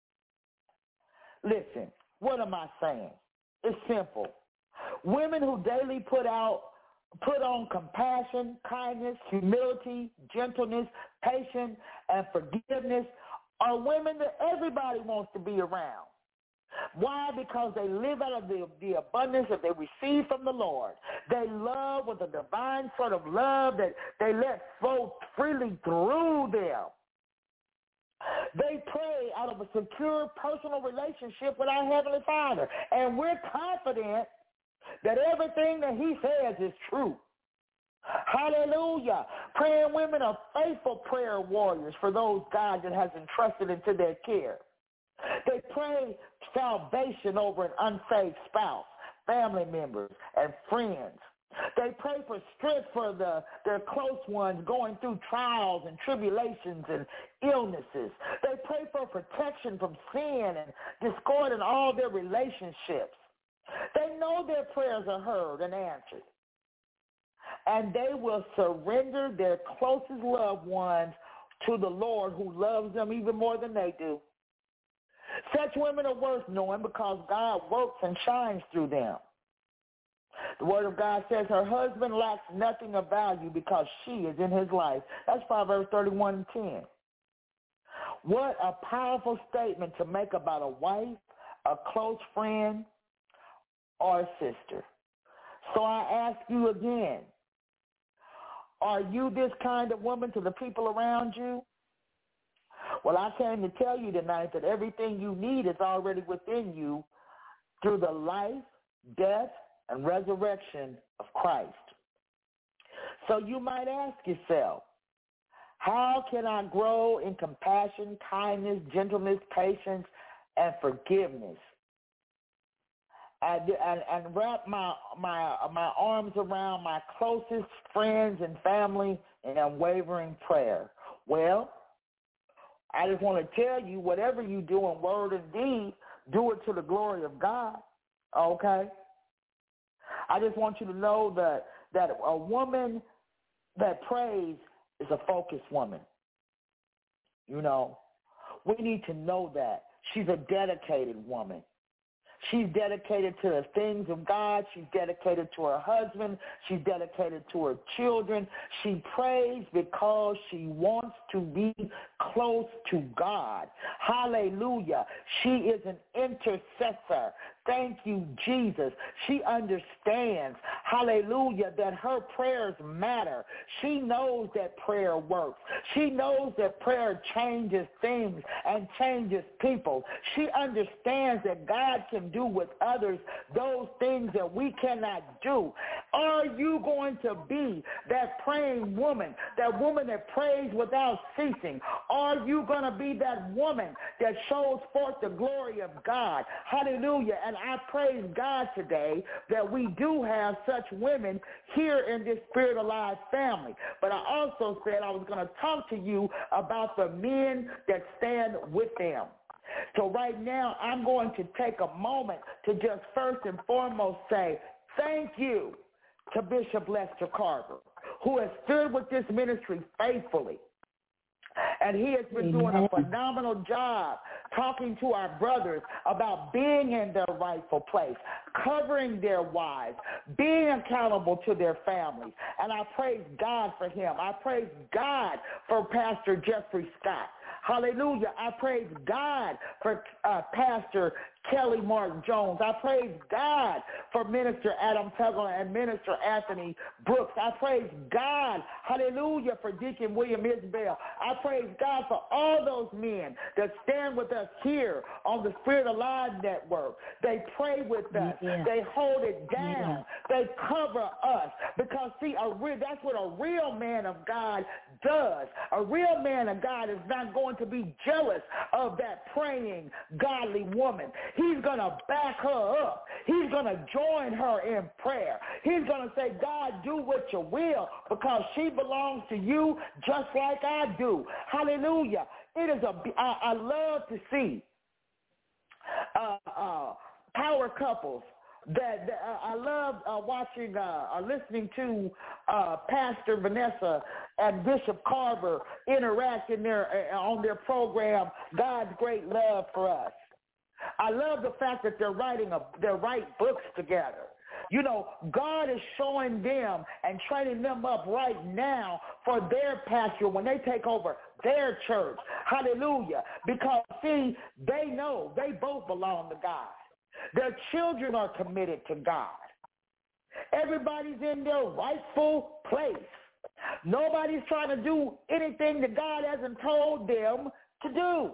Listen, what am I saying? It's simple. Women who daily put out, put on compassion, kindness, humility, gentleness, patience, and forgiveness are women that everybody wants to be around. Why? Because they live out of the, the abundance that they receive from the Lord. They love with a divine sort of love that they let flow freely through them. They pray out of a secure personal relationship with our Heavenly Father. And we're confident that everything that he says is true. Hallelujah. Praying women are faithful prayer warriors for those God that has entrusted into their care. They pray salvation over an unsaved spouse, family members, and friends. They pray for strength for the, their close ones going through trials and tribulations and illnesses. They pray for protection from sin and discord in all their relationships. They know their prayers are heard and answered. And they will surrender their closest loved ones to the Lord, who loves them even more than they do. Such women are worth knowing because God works and shines through them. The Word of God says her husband lacks nothing of value because she is in his life. That's Proverbs thirty-one and ten. What a powerful statement to make about a wife, a close friend, or a sister. So I ask you again, are you this kind of woman to the people around you? Well, I came to tell you tonight that everything you need is already within you through the life, death, and resurrection of Christ. So you might ask yourself, how can I grow in compassion, kindness, gentleness, patience, and forgiveness? And, and, and wrap my, my, my arms around my closest friends and family in unwavering prayer. Well, I just want to tell you, whatever you do in word and deed, do it to the glory of God, okay? I just want you to know that, that a woman that prays is a focused woman. You know, we need to know that. She's a dedicated woman. She's dedicated to the things of God. She's dedicated to her husband. She's dedicated to her children. She prays because she wants to be close to God. Hallelujah. She is an intercessor. Thank you, Jesus. She understands, hallelujah, that her prayers matter. She knows that prayer works. She knows that prayer changes things and changes people. She understands that God can do with others those things that we cannot do. Are you going to be that praying woman, that woman that prays without ceasing? Are you going to be that woman that shows forth the glory of God? Hallelujah. And I praise God today that we do have such women here in this Spirit Alive family. But I also said I was going to talk to you about the men that stand with them. So right now, I'm going to take a moment to just first and foremost say thank you to Bishop Lester Carver, who has stood with this ministry faithfully. And he has been doing a phenomenal job talking to our brothers about being in their rightful place, covering their wives, being accountable to their families. And I praise God for him. I praise God for Pastor Jeffrey Scott. Hallelujah. I praise God for uh, Pastor Kelly Mark Jones. I praise God for Minister Adam Tuggle and Minister Anthony Brooks. I praise God, hallelujah, for Deacon William Isbell. I praise God for all those men that stand with us here on the Spirit Alive Network. They pray with us. Yeah. They hold it down. Yeah. They cover us. Because, see, a real, that's what a real man of God does. A real man of God is not going to be jealous of that praying, godly woman. He's going to back her up. He's going to join her in prayer. He's going to say, God, do what you will, because she belongs to you just like I do. Hallelujah. It is a, I, I love to see uh, uh, power couples. That, that uh, I love uh, watching uh, or listening to uh, Pastor Vanessa and Bishop Carver interact in their, uh, on their program, God's Great Love for Us. I love the fact that they're writing a, they write books together. You know, God is showing them and training them up right now for their pasture when they take over their church. Hallelujah. Because, see, they know they both belong to God. Their children are committed to God. Everybody's in their rightful place. Nobody's trying to do anything that God hasn't told them to do.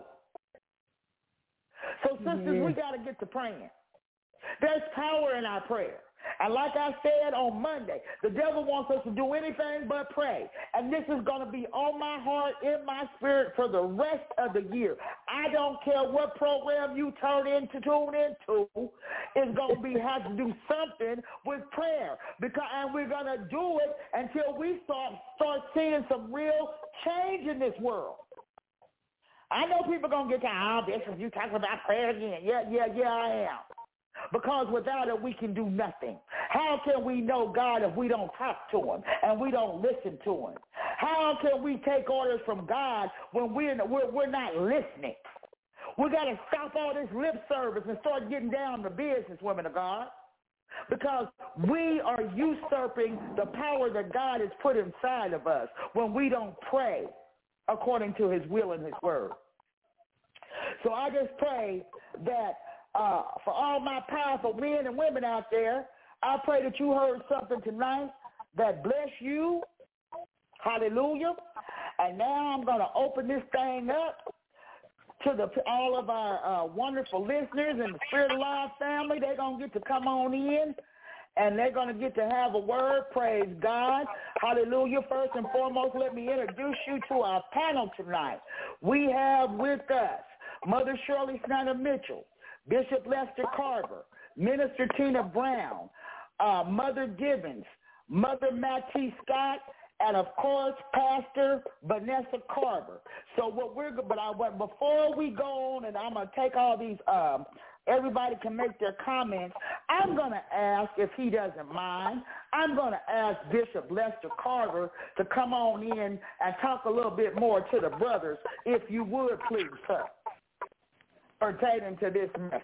So, sisters, yeah. we got to get to praying. There's power in our prayer. And like I said on Monday, the devil wants us to do anything but pray. And this is going to be on my heart, in my spirit for the rest of the year. I don't care what program you turn into, tune into, it's going to be have to do something with prayer. Because and we're going to do it until we start start seeing some real change in this world. I know people are going to get to, oh, Bishop, you talking about prayer again. Yeah, yeah, yeah, I am. Because without it, we can do nothing. How can we know God if we don't talk to him and we don't listen to him? How can we take orders from God when we're, we're, we're not listening? We got to stop all this lip service and start getting down to business, women of God. Because we are usurping the power that God has put inside of us when we don't pray according to his will and his word. So I just pray that uh, for all my powerful men and women out there, I pray that you heard something tonight that bless you. Hallelujah. And now I'm going to open this thing up to the to all of our uh, wonderful listeners and the Spirit Alive family. They're going to get to come on in and they're going to get to have a word. Praise God. Hallelujah. First and foremost, let me introduce you to our panel tonight. We have with us Mother Shirley Snyder Mitchell, Bishop Lester Carver, Minister Tina Brown, uh, Mother Gibbons, Mother Mattie Scott, and of course, Pastor Vanessa Carver. So what we're but I but before we go on, and I'm gonna take all these. Um, everybody can make their comments. I'm gonna ask, if he doesn't mind, I'm gonna ask Bishop Lester Carver to come on in and talk a little bit more to the brothers, if you would, please, sir, pertaining to this message.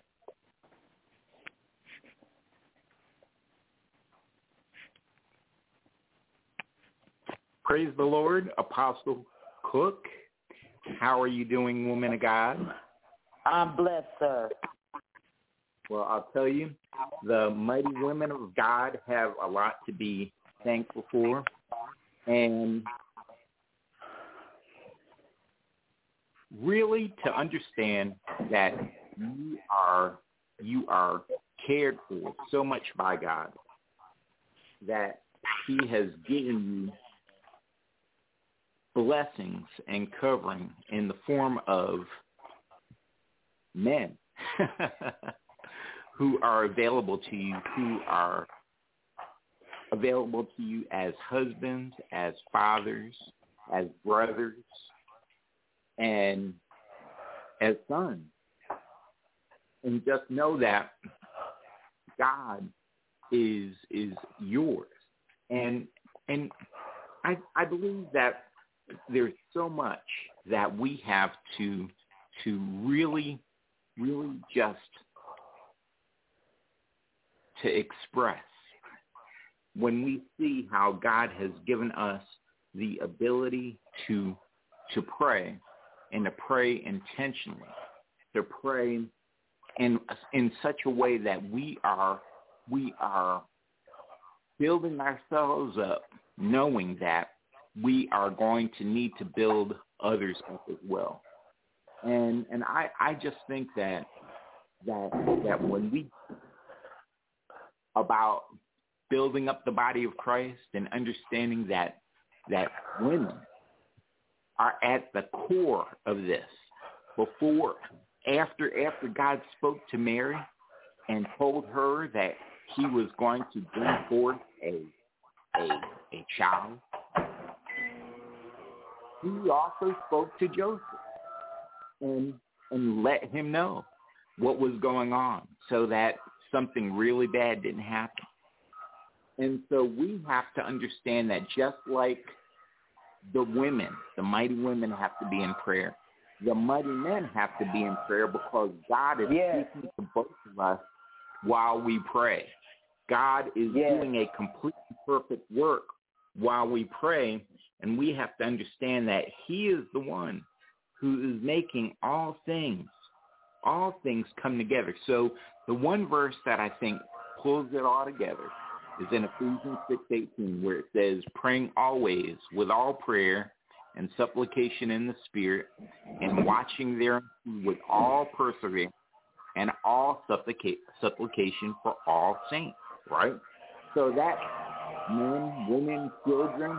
Praise the Lord, Apostle Cook. How are you doing, woman of God? I'm blessed, sir. Well, I'll tell you, the mighty women of God have a lot to be thankful for. And really to understand that you are you are cared for so much by God that he has given you blessings and covering in the form of men who are available to you, who are available to you as husbands, as fathers, as brothers, and as sons. And just know that God is is yours. And and I I believe that there's so much that we have to to really, really just to express when we see how God has given us the ability to to pray and to pray intentionally, to pray in in such a way that we are we are building ourselves up, knowing that we are going to need to build others up as well. And and I, I just think that that that when we about building up the body of Christ and understanding that that women are at the core of this. Before after after God spoke to Mary and told her that he was going to bring forth a a a child, he also spoke to Joseph and and let him know what was going on so that something really bad didn't happen. And so we have to understand that just like the women, the mighty women have to be in prayer, the mighty men have to be in prayer because God is yes. speaking to both of us while we pray. God is yes. doing a complete perfect work while we pray, and we have to understand that he is the one who is making all things, all things come together. So the one verse that I think pulls it all together is in Ephesians six eighteen, where it says, praying always with all prayer and supplication in the Spirit, and watching thereunto with all perseverance and all supplica- supplication for all saints, right? So that men, women, children,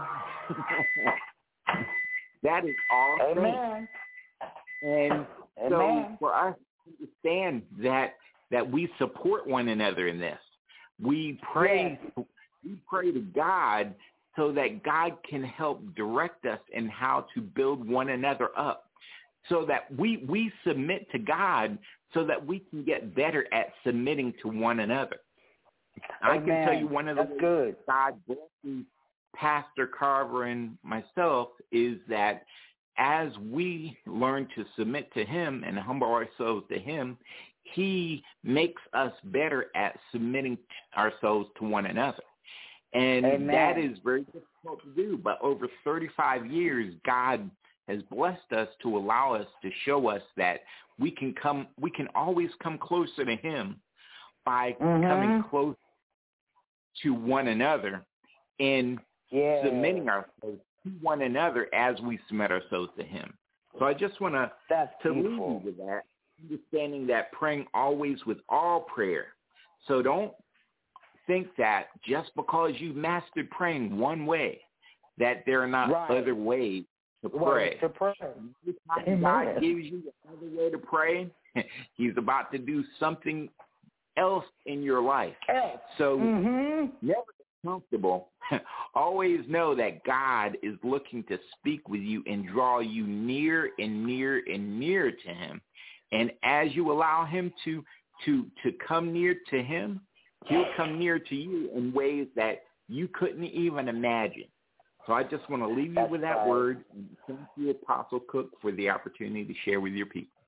that is all Amen. saints. And Amen. so for us to understand that that we support one another in this. We pray yes. we pray to God so that God can help direct us in how to build one another up. So that we, we submit to God so that we can get better at submitting to one another. Amen. I can tell you one of the That's ways good. God blesses Pastor Carver and myself is that as we learn to submit to him and humble ourselves to him, he makes us better at submitting ourselves to one another. And Amen. that is very difficult to do. But over thirty-five years, God has blessed us to allow us to show us that we can come, we can always come closer to him by mm-hmm. coming close to one another and yeah. submitting ourselves to one another as we submit ourselves to him. So I just want to to leave you with that, understanding that praying always with all prayer. So don't think that just because you've mastered praying one way, that there are not right. other ways to Well, pray. to pray. If God gives you another way to pray, he's about to do something else in your life. Else. So mm-hmm. never get comfortable. Always know that God is looking to speak with you and draw you near and near and near to him. And as you allow him to to to come near to him, he'll come near to you in ways that you couldn't even imagine. So I just want to leave you That's with that right. word. And thank you, Apostle Cook, for the opportunity to share with your people.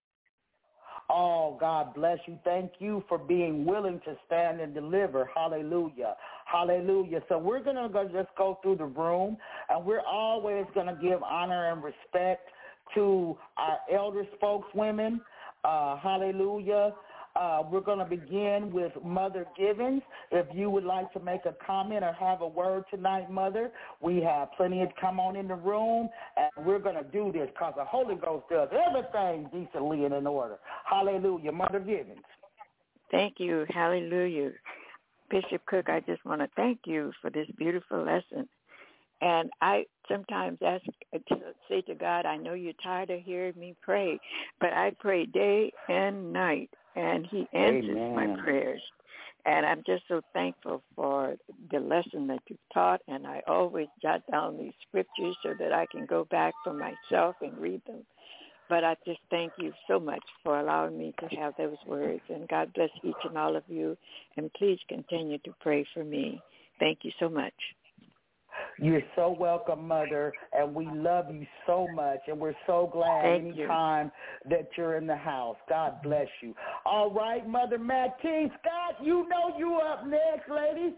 Oh, God bless you. Thank you for being willing to stand and deliver. Hallelujah. Hallelujah. So we're going to go just go through the room, and we're always going to give honor and respect to our elder spokeswomen. Uh, hallelujah. Uh, we're going to begin with Mother Givens. If you would like to make a comment or have a word tonight, Mother, we have plenty of come on in the room, and we're going to do this because the Holy Ghost does everything decently and in order. Hallelujah. Mother Givens. Thank you. Hallelujah. Bishop Cook, I just want to thank you for this beautiful lesson. And I sometimes ask to say to God, I know you're tired of hearing me pray, but I pray day and night, and he answers Amen. my prayers. And I'm just so thankful for the lesson that you've taught, and I always jot down these scriptures so that I can go back for myself and read them. But I just thank you so much for allowing me to have those words, and God bless each and all of you, and please continue to pray for me. Thank you so much. You're so welcome, Mother, and we love you so much, and we're so glad Thank anytime you. that you're in the house. God bless you. All right, Mother Mattine Scott, you know you up next, lady.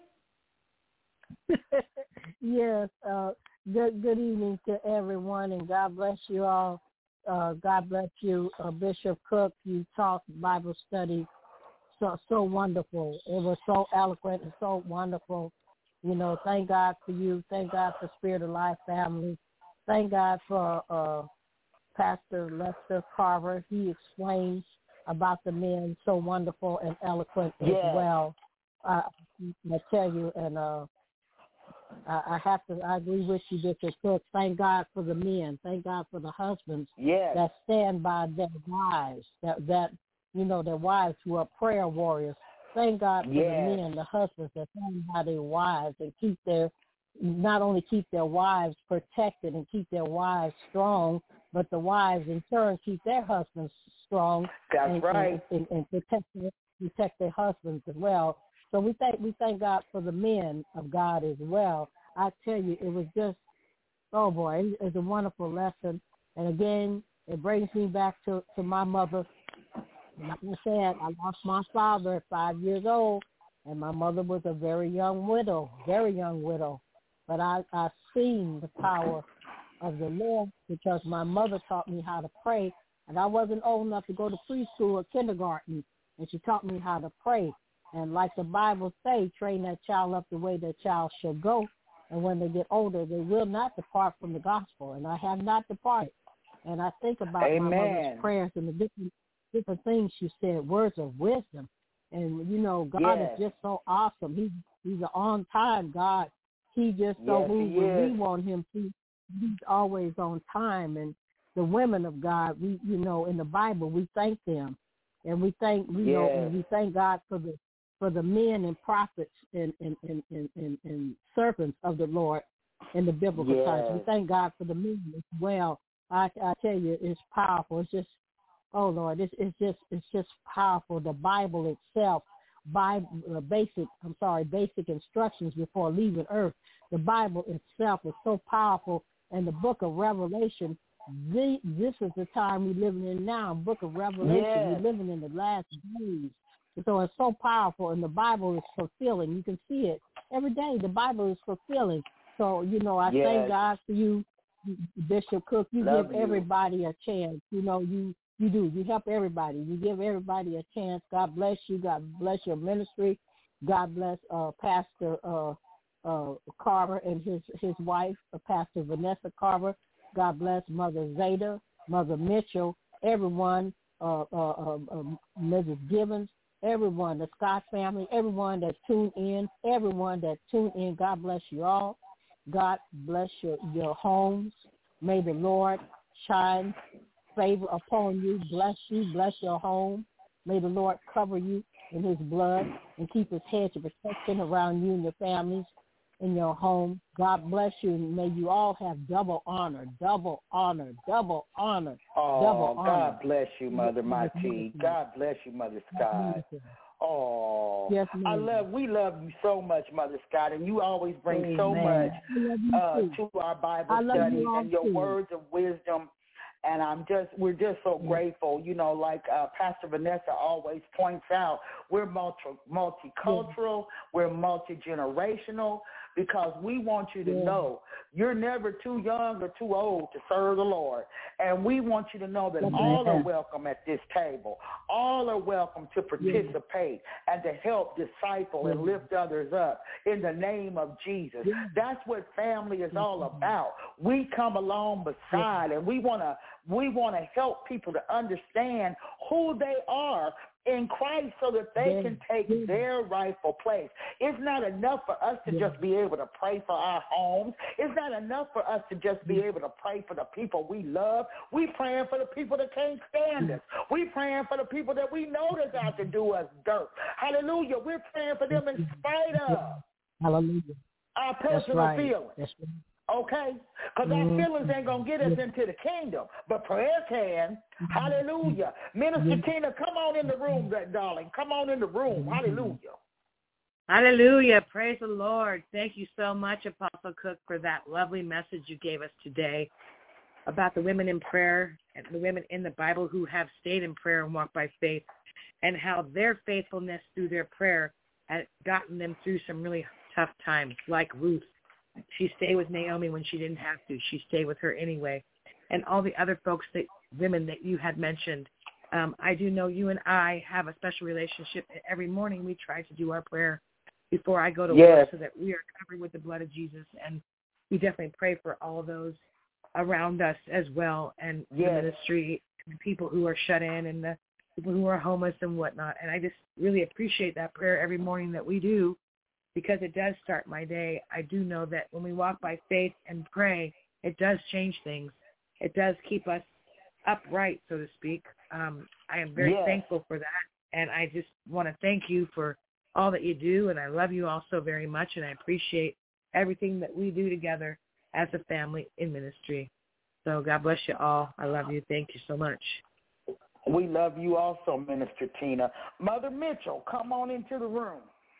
Yes, uh, good good evening to everyone, and God bless you all. Uh, God bless you, uh, Bishop Cook. You taught Bible study so so wonderful. It was so eloquent and so wonderful. You know, thank God for you. Thank God for Spirit of Life family. Thank God for uh, Pastor Lester Carver. He explains about the men so wonderful and eloquent as yes. well. Uh, I tell you, and uh, I, I have to. I agree with you, Bishop Cook. Thank God for the men. Thank God for the husbands yes. that stand by their wives. That that you know, their wives who are prayer warriors. Thank God for yes. the men, the husbands that stand by their wives and keep their, not only keep their wives protected and keep their wives strong, but the wives in turn keep their husbands strong. That's and, right. And, and, and protect, their, protect their husbands as well. So we thank we thank God for the men of God as well. I tell you, it was just, oh boy, it's a wonderful lesson. And again, it brings me back to, to my mother. Like I said, I lost my father at five years old, and my mother was a very young widow, very young widow. But I, I seen the power of the Lord because my mother taught me how to pray, and I wasn't old enough to go to preschool or kindergarten, and she taught me how to pray. And like the Bible say, train that child up the way that child should go, and when they get older, they will not depart from the gospel. And I have not departed. And I think about Amen. my mother's prayers and the different different things she said, words of wisdom. And, you know, God yes. is just so awesome. He, he's an on-time God. He just so yes, moves when we want him to. He's always on time. And the women of God, we, you know, in the Bible, we thank them. And we thank, you yes. know, and we thank God for the for the men and prophets and, and, and, and, and, and servants of the Lord in the biblical yes. times. We thank God for the men as well. I, I tell you, it's powerful. It's just, oh Lord, it's, it's just it's just powerful. The Bible itself, Bible uh, basic I'm sorry, basic instructions before leaving earth. The Bible itself is so powerful, and the Book of Revelation. The, this is the time we're living in now. Book of Revelation. Yes. We're living in the last days, so it's so powerful, and the Bible is fulfilling. You can see it every day. The Bible is fulfilling. So you know, I yes. thank God for you, Bishop Cook. You Love give you. everybody a chance. You know, you. You do. You help everybody. You give everybody a chance. God bless you. God bless your ministry. God bless uh, Pastor uh, uh, Carver and his, his wife, uh, Pastor Vanessa Carver. God bless Mother Zeta, Mother Mitchell, everyone, uh, uh, uh, uh, Missus Givens, everyone, the Scott family, everyone that's tuned in, everyone that's tuned in. God bless you all. God bless your, your homes. May the Lord shine favor upon you, bless you, bless your home. May the Lord cover you in his blood and keep his hedge of protection around you and your families in your home. God bless you, and may you all have double honor, double honor, double honor, oh, double honor. God bless you, Mother Marty. God bless you, Mother Scott. Oh, yes, I love, we love you so much, Mother Scott, and you always bring Amen. so much uh, to our Bible study and your too. words of wisdom. And I'm just, we're just so yes. grateful. You know, like uh, Pastor Vanessa always points out, we're multi, multicultural, yes. we're multi-generational, because we want you to yes. know you're never too young or too old to serve the Lord. And we want you to know that yes. all are welcome at this table. All are welcome to participate yes. and to help disciple yes. and lift others up in the name of Jesus. Yes. That's what family is yes. all about. We come along beside yes. and we want to we want to help people to understand who they are in Christ so that they yes. can take yes. their rightful place. It's not enough for us to yes. just be able to pray for our homes. It's not enough for us to just be able to pray for the people we love. We praying for the people that can't stand us. We praying for the people that we know that's out to do us dirt. Hallelujah. We're praying for them in spite of Hallelujah. our personal right. feelings. That's right. Okay? Because mm-hmm. our feelings ain't going to get us into the kingdom. But prayer can. Mm-hmm. Hallelujah. Minister mm-hmm. Tina, come on in the room, darling. Come on in the room. Mm-hmm. Hallelujah. Hallelujah. Praise the Lord. Thank you so much, Apostle Cook, for that lovely message you gave us today about the women in prayer and the women in the Bible who have stayed in prayer and walked by faith, and how their faithfulness through their prayer has gotten them through some really tough times, like Ruth. She stayed with Naomi when she didn't have to. She stayed with her anyway. And all the other folks, that women that you had mentioned, um, I do know you and I have a special relationship. Every morning we try to do our prayer before I go to yes. work so that we are covered with the blood of Jesus. And we definitely pray for all those around us as well, and yes. the ministry, and the people who are shut in, and the people who are homeless and whatnot. And I just really appreciate that prayer every morning that we do, because it does start my day. I do know that when we walk by faith and pray, it does change things. It does keep us upright, so to speak. Um, I am very yes. thankful for that, and I just want to thank you for all that you do, and I love you all so very much, and I appreciate everything that we do together as a family in ministry. So God bless you all. I love you. Thank you so much. We love you also, Minister Tina. Mother Mitchell, come on into the room.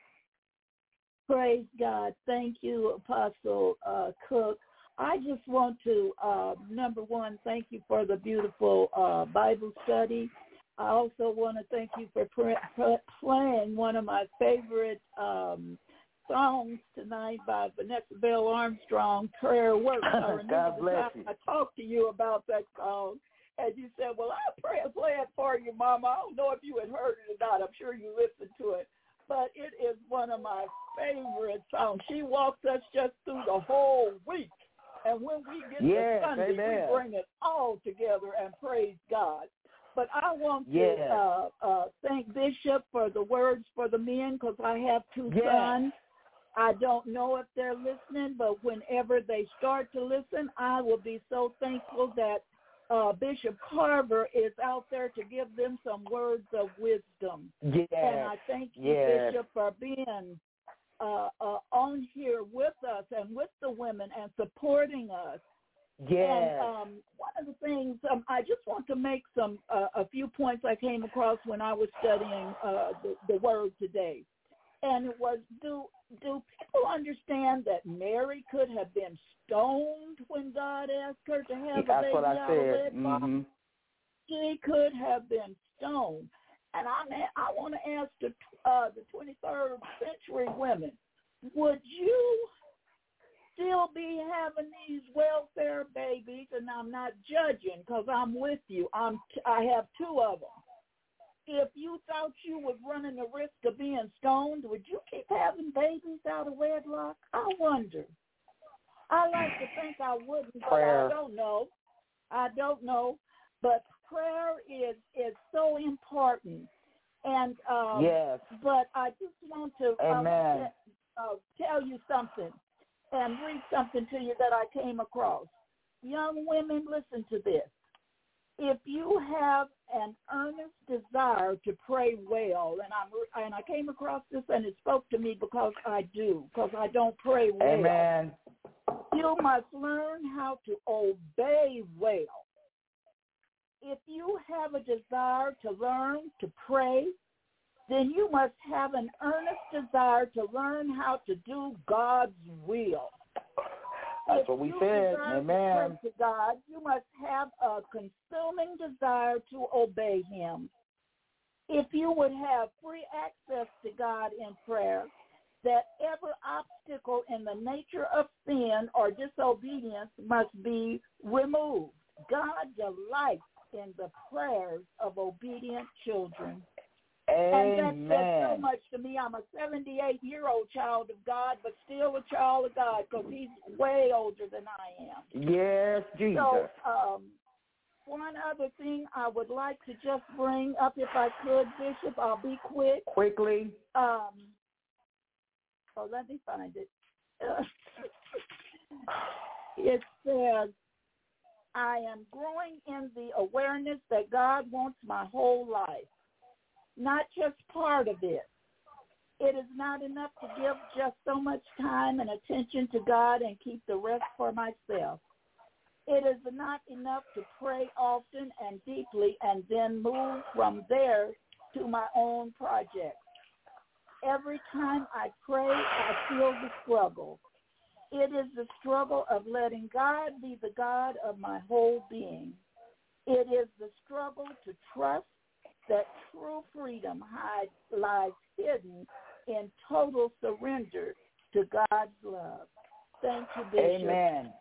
Praise God. Thank you, Apostle uh, Cook. I just want to, uh, number one, thank you for the beautiful uh, Bible study. I also want to thank you for pre- pre- playing one of my favorite um, songs tonight by Vanessa Bell Armstrong, Prayer Works. I remember God the bless time you. I talked to you about that song, and you said, well, I'll pray, play it for you, Mama. I don't know if you had heard it or not. I'm sure you listened to it. But it is one of my favorite songs. She walks us just through the whole week. And when we get yes, to Sunday, amen. we bring it all together and praise God. But I want yes. to uh, uh, thank Bishop for the words for the men, because I have two yes. sons. I don't know if they're listening, but whenever they start to listen, I will be so thankful that Uh, Bishop Carver is out there to give them some words of wisdom. Yes. And I thank you, yes. Bishop, for being uh, uh, on here with us and with the women and supporting us. Yes. And um, one of the things, um, I just want to make some uh, a few points I came across when I was studying uh, the, the Word today. And it was, do do people understand that Mary could have been stoned when God asked her to have That's a baby what I out said. of wedlock? Mm-hmm. She could have been stoned. And I I want to ask the uh, the twenty-third century women, would you still be having these welfare babies? And I'm not judging, because I'm with you. I'm t- I have two of them. If you thought you was running the risk of being stoned, would you keep having babies out of wedlock? I wonder. I like to think I wouldn't, but prayer. I don't know. I don't know. But prayer is, is so important. And um, yes. But I just want to Amen. uh, uh, tell you something and read something to you that I came across. Young women, listen to this. If you have an earnest desire to pray well, and I'm and I came across this and it spoke to me because I do, because I don't pray well. Amen. You must learn how to obey well. If you have a desire to learn to pray, then you must have an earnest desire to learn how to do God's will. That's if what we you said. desire Amen. To pray to God, you must have a consuming desire to obey Him. If you would have free access to God in prayer, that every obstacle in the nature of sin or disobedience must be removed. God delights in the prayers of obedient children. Amen. And that says so much to me. I'm a seventy-eight-year-old child of God, but still a child of God because He's way older than I am. Yes, Jesus. So um, one other thing I would like to just bring up, if I could, Bishop, I'll be quick. Quickly. Um, oh, let me find it. Uh, it says, I am growing in the awareness that God wants my whole life, not just part of it. It is not enough to give just so much time and attention to God and keep the rest for myself. It is not enough to pray often and deeply and then move from there to my own project. Every time I pray, I feel the struggle. It is the struggle of letting God be the God of my whole being. It is the struggle to trust that true freedom hides, lies hidden in total surrender to God's love. Thank you, Bishop. Amen.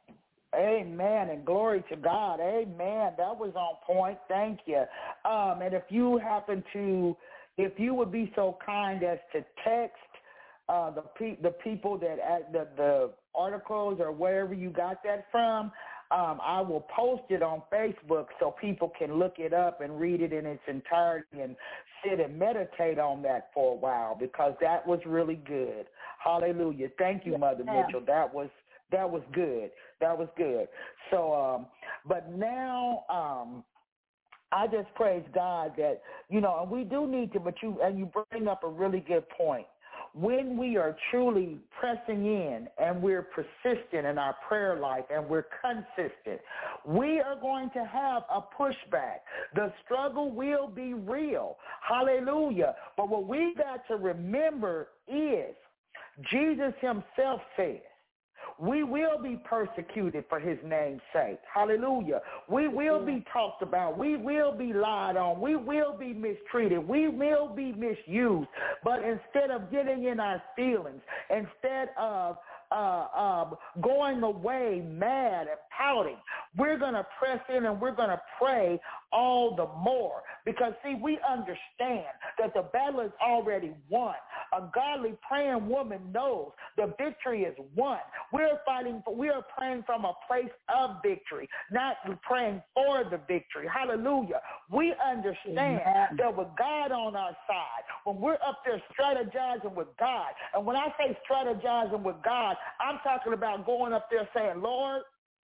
Amen, and glory to God. Amen. That was on point. Thank you. Um, and if you happen to, if you would be so kind as to text uh, the pe- the people that at the, the articles or wherever you got that from, um, I will post it on Facebook so people can look it up and read it in its entirety and sit and meditate on that for a while, because that was really good. Hallelujah. Thank you, Mother Yeah. Mitchell. That was That was good. That was good. So, um, but now um, I just praise God that, you know, and we do need to, but you, and you bring up a really good point. When we are truly pressing in and we're persistent in our prayer life and we're consistent, we are going to have a pushback. The struggle will be real. Hallelujah. But what we got to remember is Jesus himself said, we will be persecuted for his name's sake. Hallelujah. We will be talked about. We will be lied on. We will be mistreated. We will be misused. But instead of getting in our feelings, instead of uh, uh, going away mad and pouting, we're going to press in and we're going to pray all the more. Because, see, we understand that the battle is already won. A godly praying woman knows the victory is won. We're fighting, for, we are praying from a place of victory, not praying for the victory. Hallelujah. We understand Amen. That with God on our side, when we're up there strategizing with God, and when I say strategizing with God, I'm talking about going up there saying, Lord,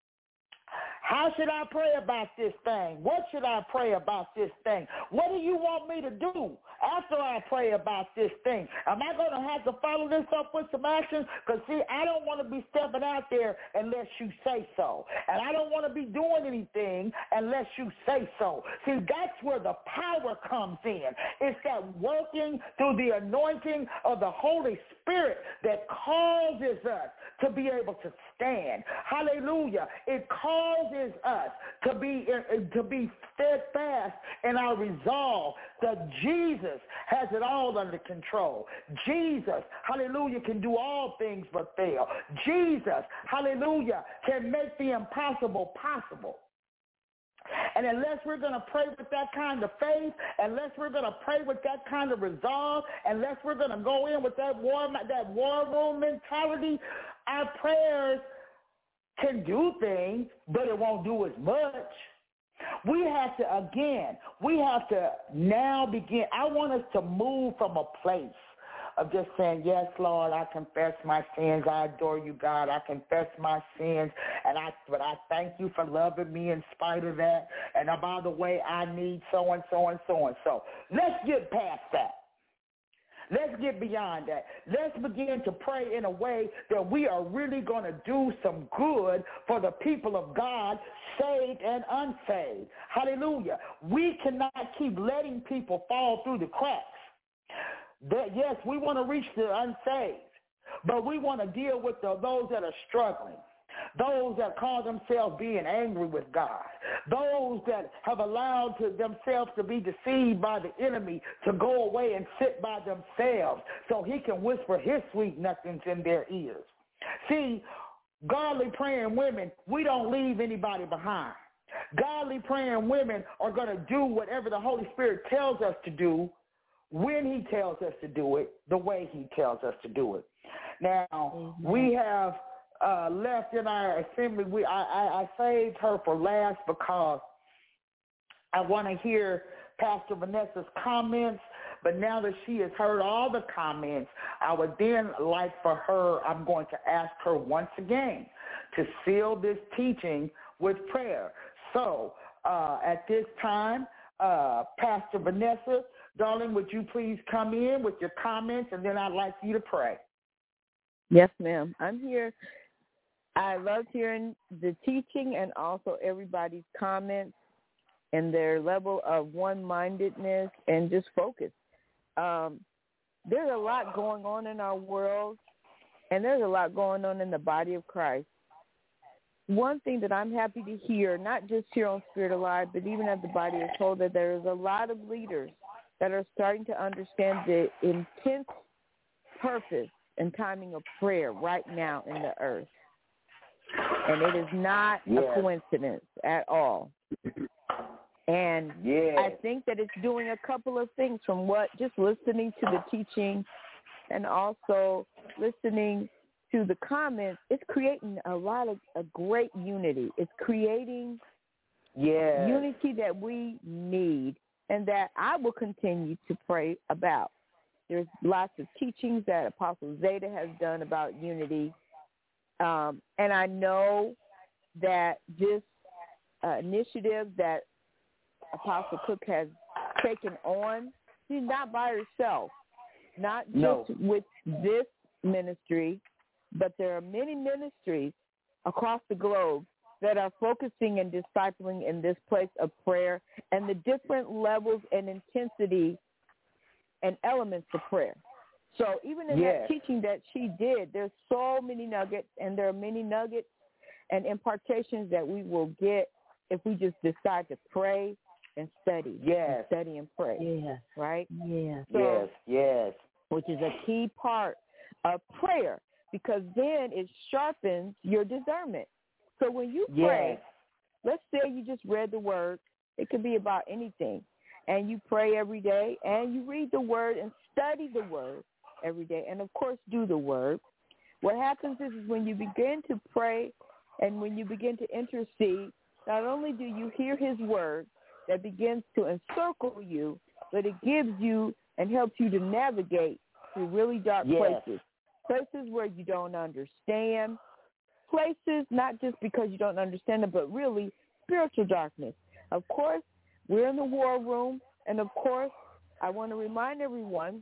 how should I pray about this thing? What should I pray about this thing? What do you want me to do after I pray about this thing? Am I going to have to follow this up with some action? Because, see, I don't want to be stepping out there unless you say so. And I don't want to be doing anything unless you say so. See, that's where the power comes in. It's that working through the anointing of the Holy Spirit that causes us to be able to stand. Hallelujah. It causes us to be to be steadfast in our resolve that Jesus has it all under control. Jesus, hallelujah, can do all things but fail. Jesus, hallelujah, can make the impossible possible. And unless we're going to pray with that kind of faith, unless we're going to pray with that kind of resolve, unless we're going to go in with that war, that war room mentality, our prayers can do things, but it won't do as much. We have to, again, we have to now begin. I want us to move from a place of just saying, yes, Lord, I confess my sins. I adore you, God. I confess my sins. And I, but I thank you for loving me in spite of that. And uh, by the way, I need so and so and so and so. Let's get past that. Let's get beyond that. Let's begin to pray in a way that we are really going to do some good for the people of God, saved and unsaved. Hallelujah. We cannot keep letting people fall through the cracks. That, yes, we want to reach the unsaved, but we want to deal with the, those that are struggling, those that call themselves being angry with God, those that have allowed to themselves to be deceived by the enemy to go away and sit by themselves so he can whisper his sweet nothings in their ears. See, godly praying women, we don't leave anybody behind. Godly praying women are going to do whatever the Holy Spirit tells us to do, when he tells us to do it, the way he tells us to do it. Now, mm-hmm. we have uh, left in our assembly. We I, I, I saved her for last because I want to hear Pastor Vanessa's comments, but now that she has heard all the comments, I would then like for her, I'm going to ask her once again to seal this teaching with prayer. So uh, at this time, uh, Pastor Vanessa, darling, would you please come in with your comments, and then I'd like you to pray. Yes, ma'am. I'm here. I loved hearing the teaching and also everybody's comments and their level of one-mindedness and just focus. Um, there's a lot going on in our world, and there's a lot going on in the body of Christ. One thing that I'm happy to hear, not just here on Spirit Alive, but even at the body is told, that there is a lot of leaders that are starting to understand the intense purpose and timing of prayer right now in the earth. And it is not yes. a coincidence at all. And yes. I think that it's doing a couple of things from what, just listening to the teaching and also listening to the comments, it's creating a lot of a great unity. It's creating yes. unity that we need and that I will continue to pray about. There's lots of teachings that Apostle Zeta has done about unity. Um, and I know that this uh, initiative that Apostle Cook has taken on, she's not by herself, not just no. with this ministry, but there are many ministries across the globe that are focusing and discipling in this place of prayer and the different levels and intensity and elements of prayer. So even in yes. that teaching that she did, there's so many nuggets, and there are many nuggets and impartations that we will get if we just decide to pray and study. Yes. And study and pray. Yes. Right? Yes. So, yes. Yes. Which is a key part of prayer, because then it sharpens your discernment. So when you pray, yes. let's say you just read the word. It could be about anything. And you pray every day, and you read the word and study the word every day, and, of course, do the word. What happens is, is when you begin to pray and when you begin to intercede, not only do you hear his word that begins to encircle you, but it gives you and helps you to navigate through really dark yes. places, places where you don't understand, places not just because you don't understand them, but really spiritual darkness. Of course, we're in the war room, and, of course, I want to remind everyone,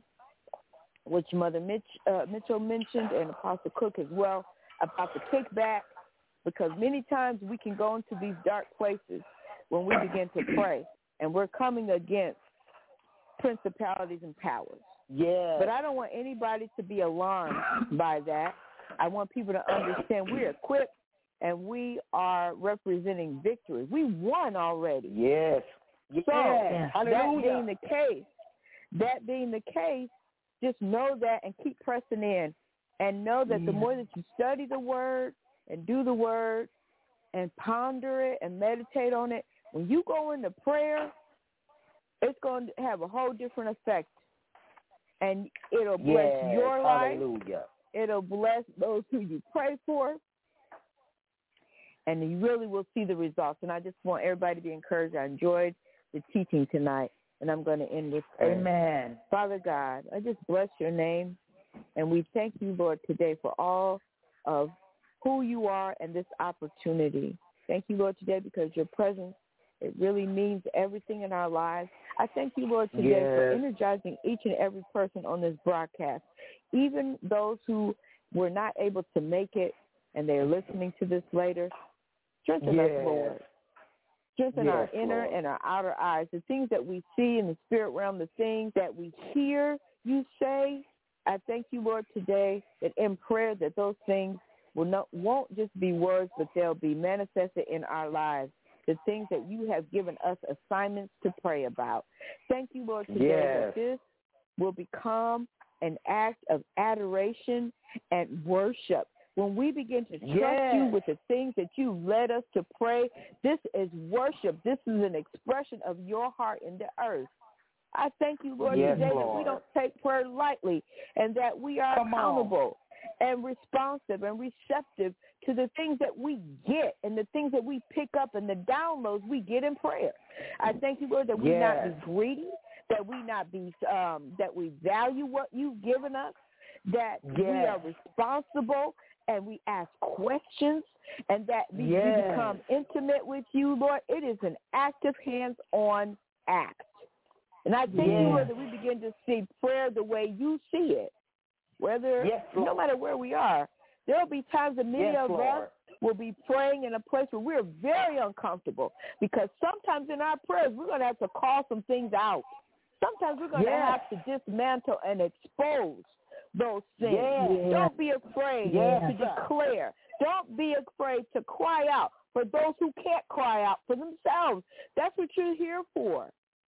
which Mother Mitch, uh, Mitchell mentioned and Apostle Cook as well, about the kickback, because many times we can go into these dark places when we begin to pray, and we're coming against principalities and powers. Yeah. But I don't want anybody to be alarmed by that. I want people to understand we're equipped, and we are representing victory. We won already. Yes. Yes. So yes. that being the case, that being the case, just know that and keep pressing in, and know that yeah. the more that you study the word and do the word and ponder it and meditate on it, when you go into prayer, it's going to have a whole different effect, and it'll bless yes. your life. Hallelujah. It'll bless those who you pray for. and you really will see the results. And I just want everybody to be encouraged. I enjoyed the teaching tonight, and I'm going to end with prayer. Amen. Father God, I just bless your name, and we thank you, Lord, today for all of who you are and this opportunity. Thank you, Lord, today because your presence, it really means everything in our lives. I thank you, Lord, today Yes. for energizing each and every person on this broadcast, even those who were not able to make it and they're listening to this later. Strengthen Yes. us, Lord. Strengthen Yes, our inner Lord. and our outer eyes, the things that we see in the spirit realm, the things that we hear you say. I thank you, Lord, today that in prayer that those things will not, won't just be words, but they'll be manifested in our lives, the things that you have given us assignments to pray about. Thank you, Lord, today Yes. that this will become an act of adoration and worship. When we begin to trust Yes. you with the things that you led us to pray, this is worship. This is an expression of your heart in the earth. I thank you, Lord, Yes, today Lord. that we don't take prayer lightly and that we are Come on. accountable and responsive and receptive to the things that we get and the things that we pick up and the downloads we get in prayer. I thank you, Lord, that we Yes. not be greedy, that we not be um, that we value what you've given us, that we Yes. are responsible and we ask questions, and that we, we Yes. become intimate with you, Lord. It is an active, hands-on act. And I thank you, Yes. Lord, that we begin to see prayer the way you see it, whether, Yes, no Lord. matter where we are. There will be times that many Yes, of Lord. us will be praying in a place where we're very uncomfortable, because sometimes in our prayers we're going to have to call some things out. Sometimes we're going Yes. to have to dismantle and expose those things. Yes. Don't be afraid Yes. to declare. Don't be afraid to cry out for those who can't cry out for themselves. That's what you're here for.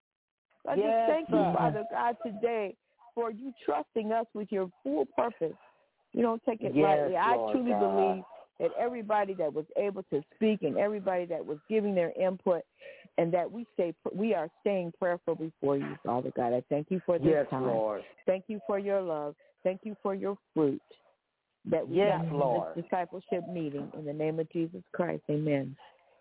I Yes, just thank you, sir. Father God, today for you trusting us with your full purpose. You don't take it Yes, lightly. I Lord truly God. believe that everybody that was able to speak and everybody that was giving their input, and that we stay, we are staying prayerful before you, Father God. I thank you for this Yes, time. Lord. Thank you for your love. Thank you for your fruit that we Yes, got from Lord. this discipleship meeting. In the name of Jesus Christ, amen.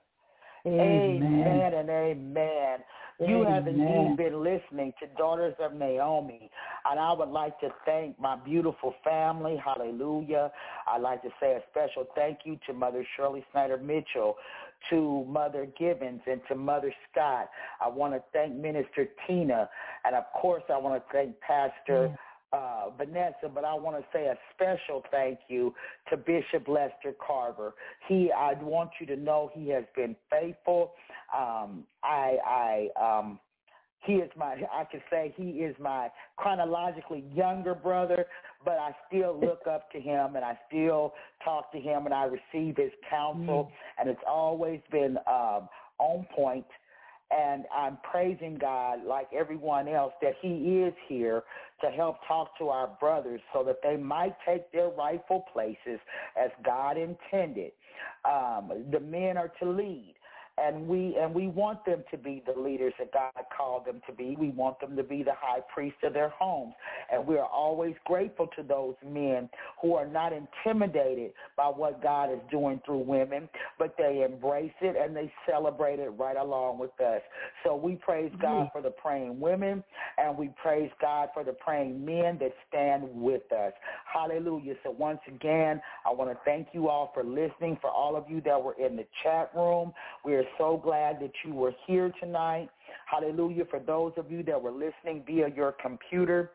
Amen and amen. You have Amen. indeed been listening to Daughters of Naomi, and I would like to thank my beautiful family. Hallelujah. I'd like to say a special thank you to Mother Shirley Snyder Mitchell, to Mother Gibbons, and to Mother Scott. I want to thank Minister Tina, and of course I want to thank Pastor Uh, Vanessa, but I want to say a special thank you to Bishop Lester Carver. He, I want you to know he has been faithful. Um, I, I, um, he is my, I could say he is my chronologically younger brother, but I still look up to him and I still talk to him and I receive his counsel, mm. and it's always been um, on point. And I'm praising God, like everyone else, that he is here to help talk to our brothers so that they might take their rightful places as God intended. Um, the men are to lead, and we and we want them to be the leaders that God called them to be. We want them to be the high priest of their homes, and we are always grateful to those men who are not intimidated by what God is doing through women, but they embrace it and they celebrate it right along with us. So we praise God for the praying women, and we praise God for the praying men that stand with us. Hallelujah. So once again, I want to thank you all for listening, for all of you that were in the chat room. We are so glad that you were here tonight. Hallelujah. For those of you that were listening via your computer,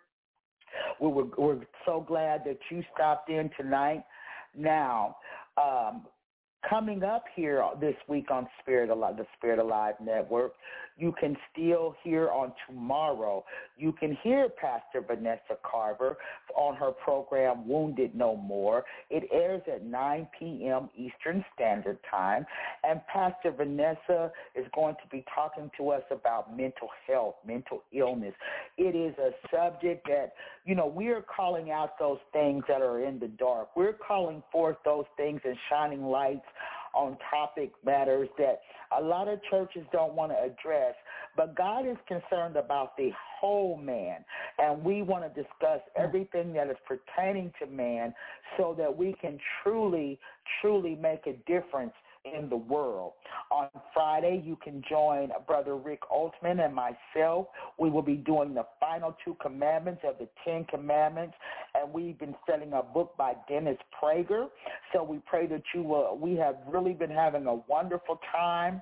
we were, we're so glad that you stopped in tonight. Now, um, coming up here this week on Spirit Alive, the Spirit Alive Network, you can still hear on tomorrow. You can hear Pastor Vanessa Carver on her program Wounded No More. It airs at nine p.m. Eastern Standard Time, and Pastor Vanessa is going to be talking to us about mental health, mental illness. It is a subject that, you know, we are calling out those things that are in the dark. We're calling forth those things and shining lights on topic matters that a lot of churches don't want to address, but God is concerned about the whole man, and we want to discuss everything that is pertaining to man so that we can truly, truly make a difference in the world. On Friday, you can join Brother Rick Altman and myself. We will be doing the final two commandments of the Ten Commandments, and we've been studying a book by Dennis Prager. So we pray that you will. We have really been having a wonderful time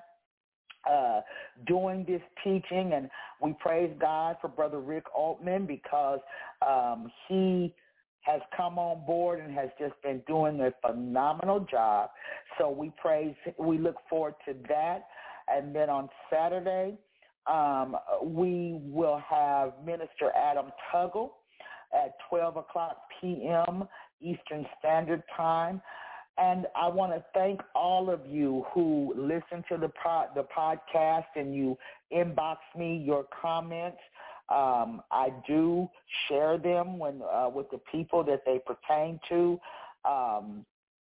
Uh, doing this teaching, and we praise God for Brother Rick Altman because um, he has come on board and has just been doing a phenomenal job. So we praise, we look forward to that. And then on Saturday, um, we will have Minister Adam Tuggle at twelve o'clock p.m. Eastern Standard Time. And I want to thank all of you who listen to the pod, the podcast and you inbox me your comments. Um, I do share them when uh, with the people that they pertain to, um,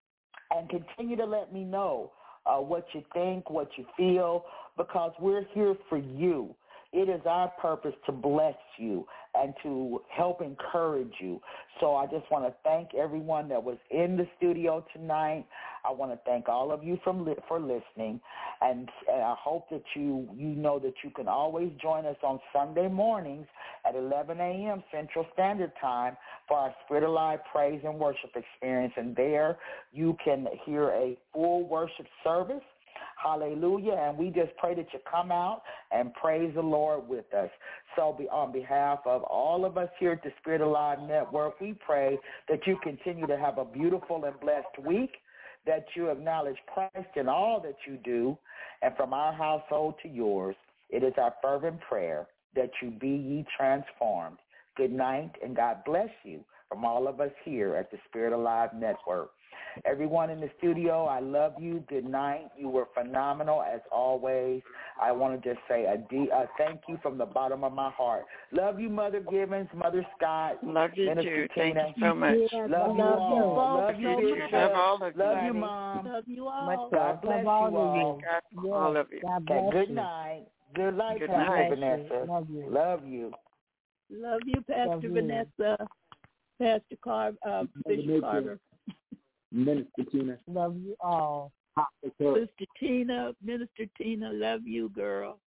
and continue to let me know uh, what you think, what you feel, because we're here for you. It is our purpose to bless you and to help encourage you. So I just want to thank everyone that was in the studio tonight. I want to thank all of you from li- for listening, and, and I hope that you you know that you can always join us on Sunday mornings at eleven a.m. Central Standard Time for our Spirit Alive Praise and Worship experience, and there you can hear a full worship service. Hallelujah. And we just pray that you come out and praise the Lord with us. So be, on behalf of all of us here at the Spirit Alive Network, we pray that you continue to have a beautiful and blessed week, that you acknowledge Christ in all that you do, and from our household to yours, it is our fervent prayer that you be ye transformed. Good night, and God bless you from all of us here at the Spirit Alive Network. Everyone in the studio, I love you. Good night. You were phenomenal as always. I want to just say a, de- a thank you from the bottom of my heart. Love you, Mother Givens, Mother Scott. Love you Minister too. Tina. Thank you so much. Yes, love you love all. Love you, you. Bishop. Love all of you. Love you, Mom. Love you all. Much God bless love you all of all. you. God Yes, for all of you. God bless Okay, good you. night. Good night, Good Pastor night. Vanessa. Love you. Love you. Love you, Pastor Love you. Vanessa, Pastor Car- uh, Bishop Carter, Minister Tina. Love you all. Sister Tina, Minister Tina. Love you, girl.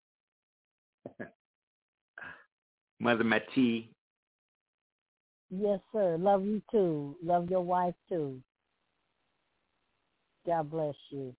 Mother Matee. Yes, sir. Love you too. Love your wife too. God bless you.